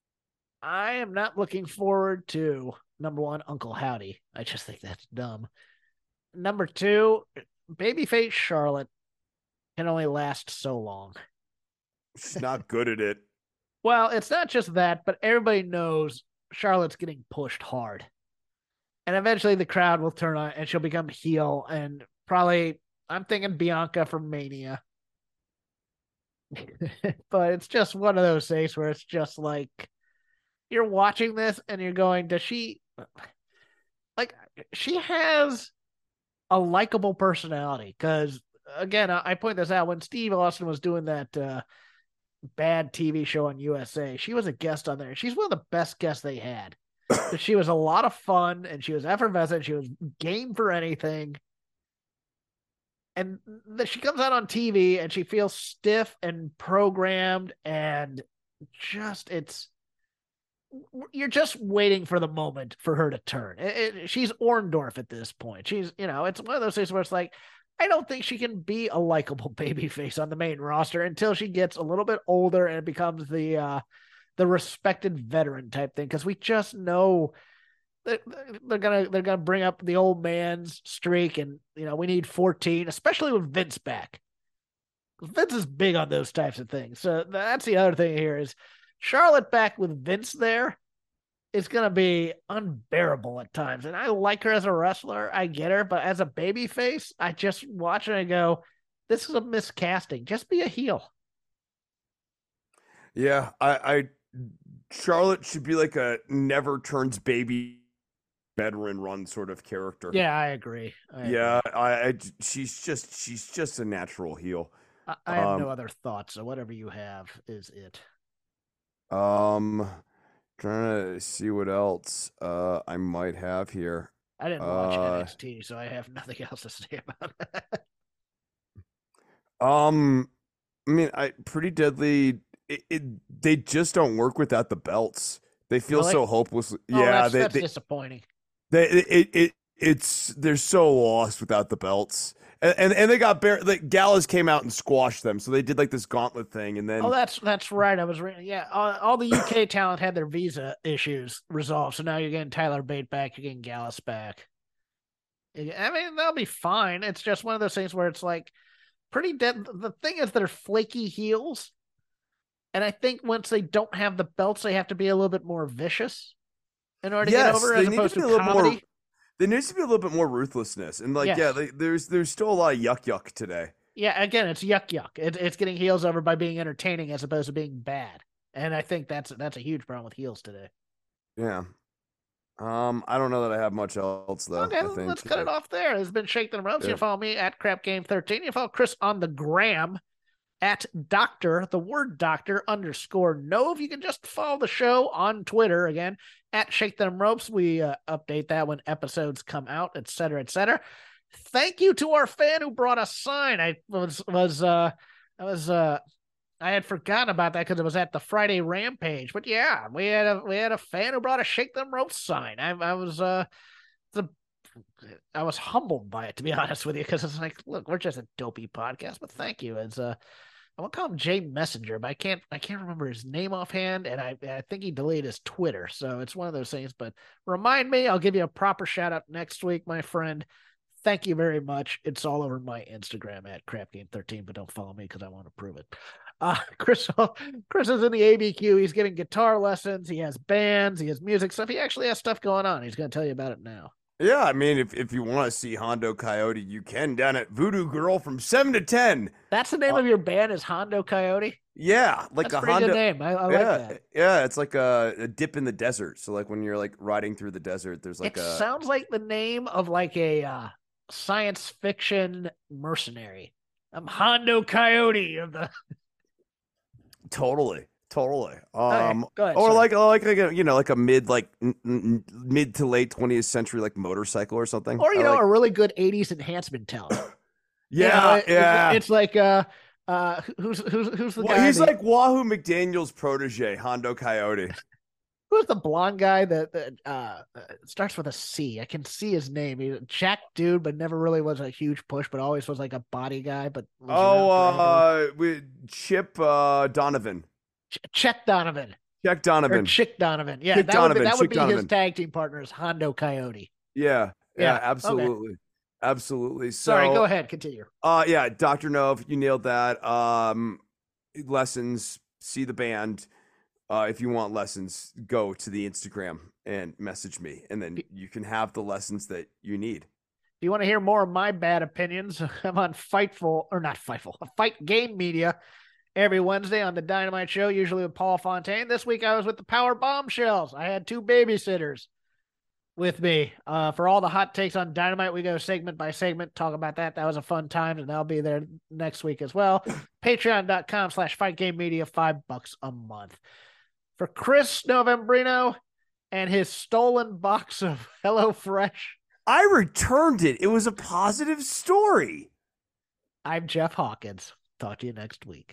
I am not looking forward to number one, Uncle Howdy. I just think that's dumb. Number two, babyface Charlotte can only last so long. She's not good at it. Well, it's not just that, but everybody knows Charlotte's getting pushed hard. And eventually the crowd will turn on and she'll become heel. And probably, I'm thinking Bianca from Mania. But it's just one of those things where it's just like, you're watching this and you're going, does she, like, she has a likable personality. Because, again, I point this out, when Steve Austin was doing that uh, bad T V show on U S A, she was a guest on there. She's one of the best guests they had. But she was a lot of fun, and she was effervescent. She was game for anything. And she comes out on T V, and she feels stiff and programmed, and just, it's, you're just waiting for the moment for her to turn. It, it, she's Orndorff at this point. She's, you know, it's one of those things where it's like, I don't think she can be a likable babyface on the main roster until she gets a little bit older and becomes the uh, the respected veteran type thing. Because we just know that they're gonna they're gonna bring up the old man's streak, and you know we need fourteen, especially with Vince back. Vince is big on those types of things. So that's the other thing here is Charlotte back with Vince there is going to be unbearable at times. And I like her as a wrestler. I get her. But as a babyface, I just watch it and go, this is a miscasting. Just be a heel. Yeah, I, I Charlotte should be like a never turns baby veteran run sort of character. Yeah, I agree. I yeah, agree. I, I she's just she's just a natural heel. I, I have um, no other thoughts. So whatever you have is it. Um, trying to see what else uh I might have here. I didn't watch uh, N X T, so I have nothing else to say about that. Um, I mean, I Pretty Deadly. It, it they just don't work without the belts. They feel Really? so hopeless. Oh, yeah, that's, they, that's they, disappointing. They, it, it it's they're so lost without the belts. And and, and they got bare like Gallus came out and squashed them. So they did like this gauntlet thing and then Oh, that's that's right. I was reading. Yeah, all, all the U K talent had their visa issues resolved. So now you're getting Tyler Bate back, you're getting Gallus back. I mean, they'll be fine. It's just one of those things where it's like pretty dead. The thing is, they're flaky heels. And I think once they don't have the belts, they have to be a little bit more vicious in order to yes, get over as they opposed need to to, be a little comedy. more. There needs to be a little bit more ruthlessness. And like, Yes. yeah, they, there's there's still a lot of yuck yuck today. Yeah, again, it's yuck yuck. It, it's getting heels over by being entertaining as opposed to being bad. And I think that's that's a huge problem with heels today. Yeah. Um, I don't know that I have much else though. Okay, I think. let's cut it off there. It's been Shake Them Ropes. You Yeah. can follow me at Crap Game thirteen. You can follow Chris on the gram at Doctor, the word Doctor underscore Nove. You can just follow the show on Twitter again at Shake Them Ropes. We uh, update that when episodes come out, et cetera, et cetera. Thank you to our fan who brought a sign. I was was uh I was uh I had forgotten about that because it was at the Friday Rampage. But yeah, we had a we had a fan who brought a Shake Them Ropes sign. I I was uh the I was humbled by it, to be honest with you, because it's like, look, we're just a dopey podcast, but thank you. It's uh I want to call him Jay Messenger, but I can't I can't remember his name offhand, and I I think he deleted his Twitter, so it's one of those things. But remind me, I'll give you a proper shout out next week, my friend. Thank you very much. It's all over my Instagram at Crap Game thirteen, but don't follow me because I want to prove it. Uh, Chris, Chris is in the A B Q. He's getting guitar lessons. He has bands. He has music stuff. He actually has stuff going on. He's going to tell you about it now. Yeah, I mean, if, if you want to see Hondo Coyote, you can down at Voodoo Girl from seven to ten. That's the name Uh, of your band is Hondo Coyote? Yeah, like That's a a pretty Hondo. good name. I, I like yeah, that. yeah, it's like a, a dip in the desert. So like when you're like riding through the desert, there's like It a sounds like the name of like a uh, science fiction mercenary. I'm Hondo Coyote of the. totally, totally. Okay, Um, go ahead, or sorry. like like like a you know like a mid like n- n- mid to late twentieth century like motorcycle or something. Or you I know, like- a really good eighties enhancement talent. You yeah, know, it- yeah. It's like uh, uh, who's who's who's the Well, guy? he's that- like Wahoo McDaniel's protege, Hondo Coyote. who's the blonde guy that, that uh starts with a C? I can see his name. He's a jack dude, but never really was a huge push, but always was like a body guy. But was Oh, around forever. uh, with Chip uh, Donovan, Ch- Chet Donovan Jack or Donovan. Chick Donovan. Yeah, Chick that would be, Donovan, that would Chick be his Donovan. tag team partners, Hondo Coyote. Yeah, Yeah, yeah, okay. absolutely, absolutely. So, Sorry, go ahead, continue. Uh, yeah, Doctor Nove, you nailed that. Um, lessons, see the band. Uh, if you want lessons, go to the Instagram and message me, and then you can have the lessons that you need. If you want to hear more of my bad opinions, I'm on Fightful, or not Fightful, Fight Game Media every Wednesday on the Dynamite Show, usually with Paul Fontaine. This week I was with the Power Bombshells. I had two babysitters with me. Uh, for all the hot takes on Dynamite, we go segment by segment, talk about that. That was a fun time, and I'll be there next week as well. Patreon.com slash Fight Game Media, five bucks a month. For Chris Novembrino and his stolen box of HelloFresh, I returned it. It was a positive story. I'm Jeff Hawkins. Talk to you next week.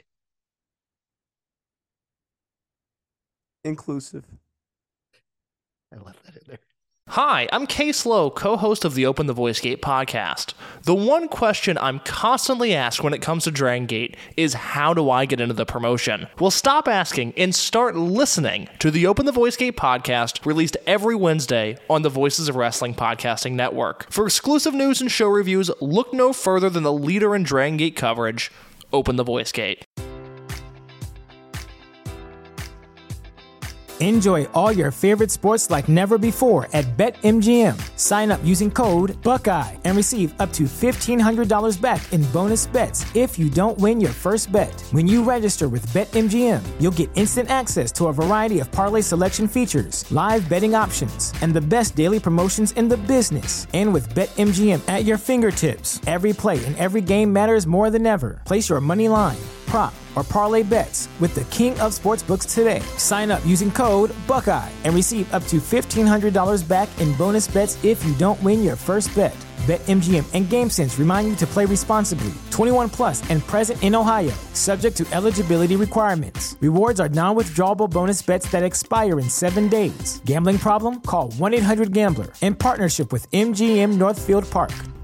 Inclusive. I left that in there. Hi, I'm Case Lowe, co-host of the Open the Voice Gate podcast. The one question I'm constantly asked when it comes to Dragon Gate is how do I get into the promotion? Well, stop asking and start listening to the Open the Voice Gate podcast, released every Wednesday on the Voices of Wrestling Podcasting Network. For exclusive news and show reviews, look no further than the leader in Dragon Gate coverage, Open the Voice Gate. Enjoy all your favorite sports like never before at BetMGM. Sign up using code Buckeye and receive up to fifteen hundred dollars back in bonus bets if you don't win your first bet. When you register with BetMGM, you'll get instant access to a variety of parlay selection features, live betting options, and the best daily promotions in the business. And with BetMGM at your fingertips, every play and every game matters more than ever. Place your money line, prop, or parlay bets with the king of sportsbooks today. Sign up using code Buckeye and receive up to fifteen hundred dollars back in bonus bets if you don't win your first bet. BetMGM and GameSense remind you to play responsibly. twenty-one plus and present in Ohio, subject to eligibility requirements. Rewards are non-withdrawable bonus bets that expire in seven days. Gambling problem? Call one eight hundred gambler in partnership with M G M Northfield Park.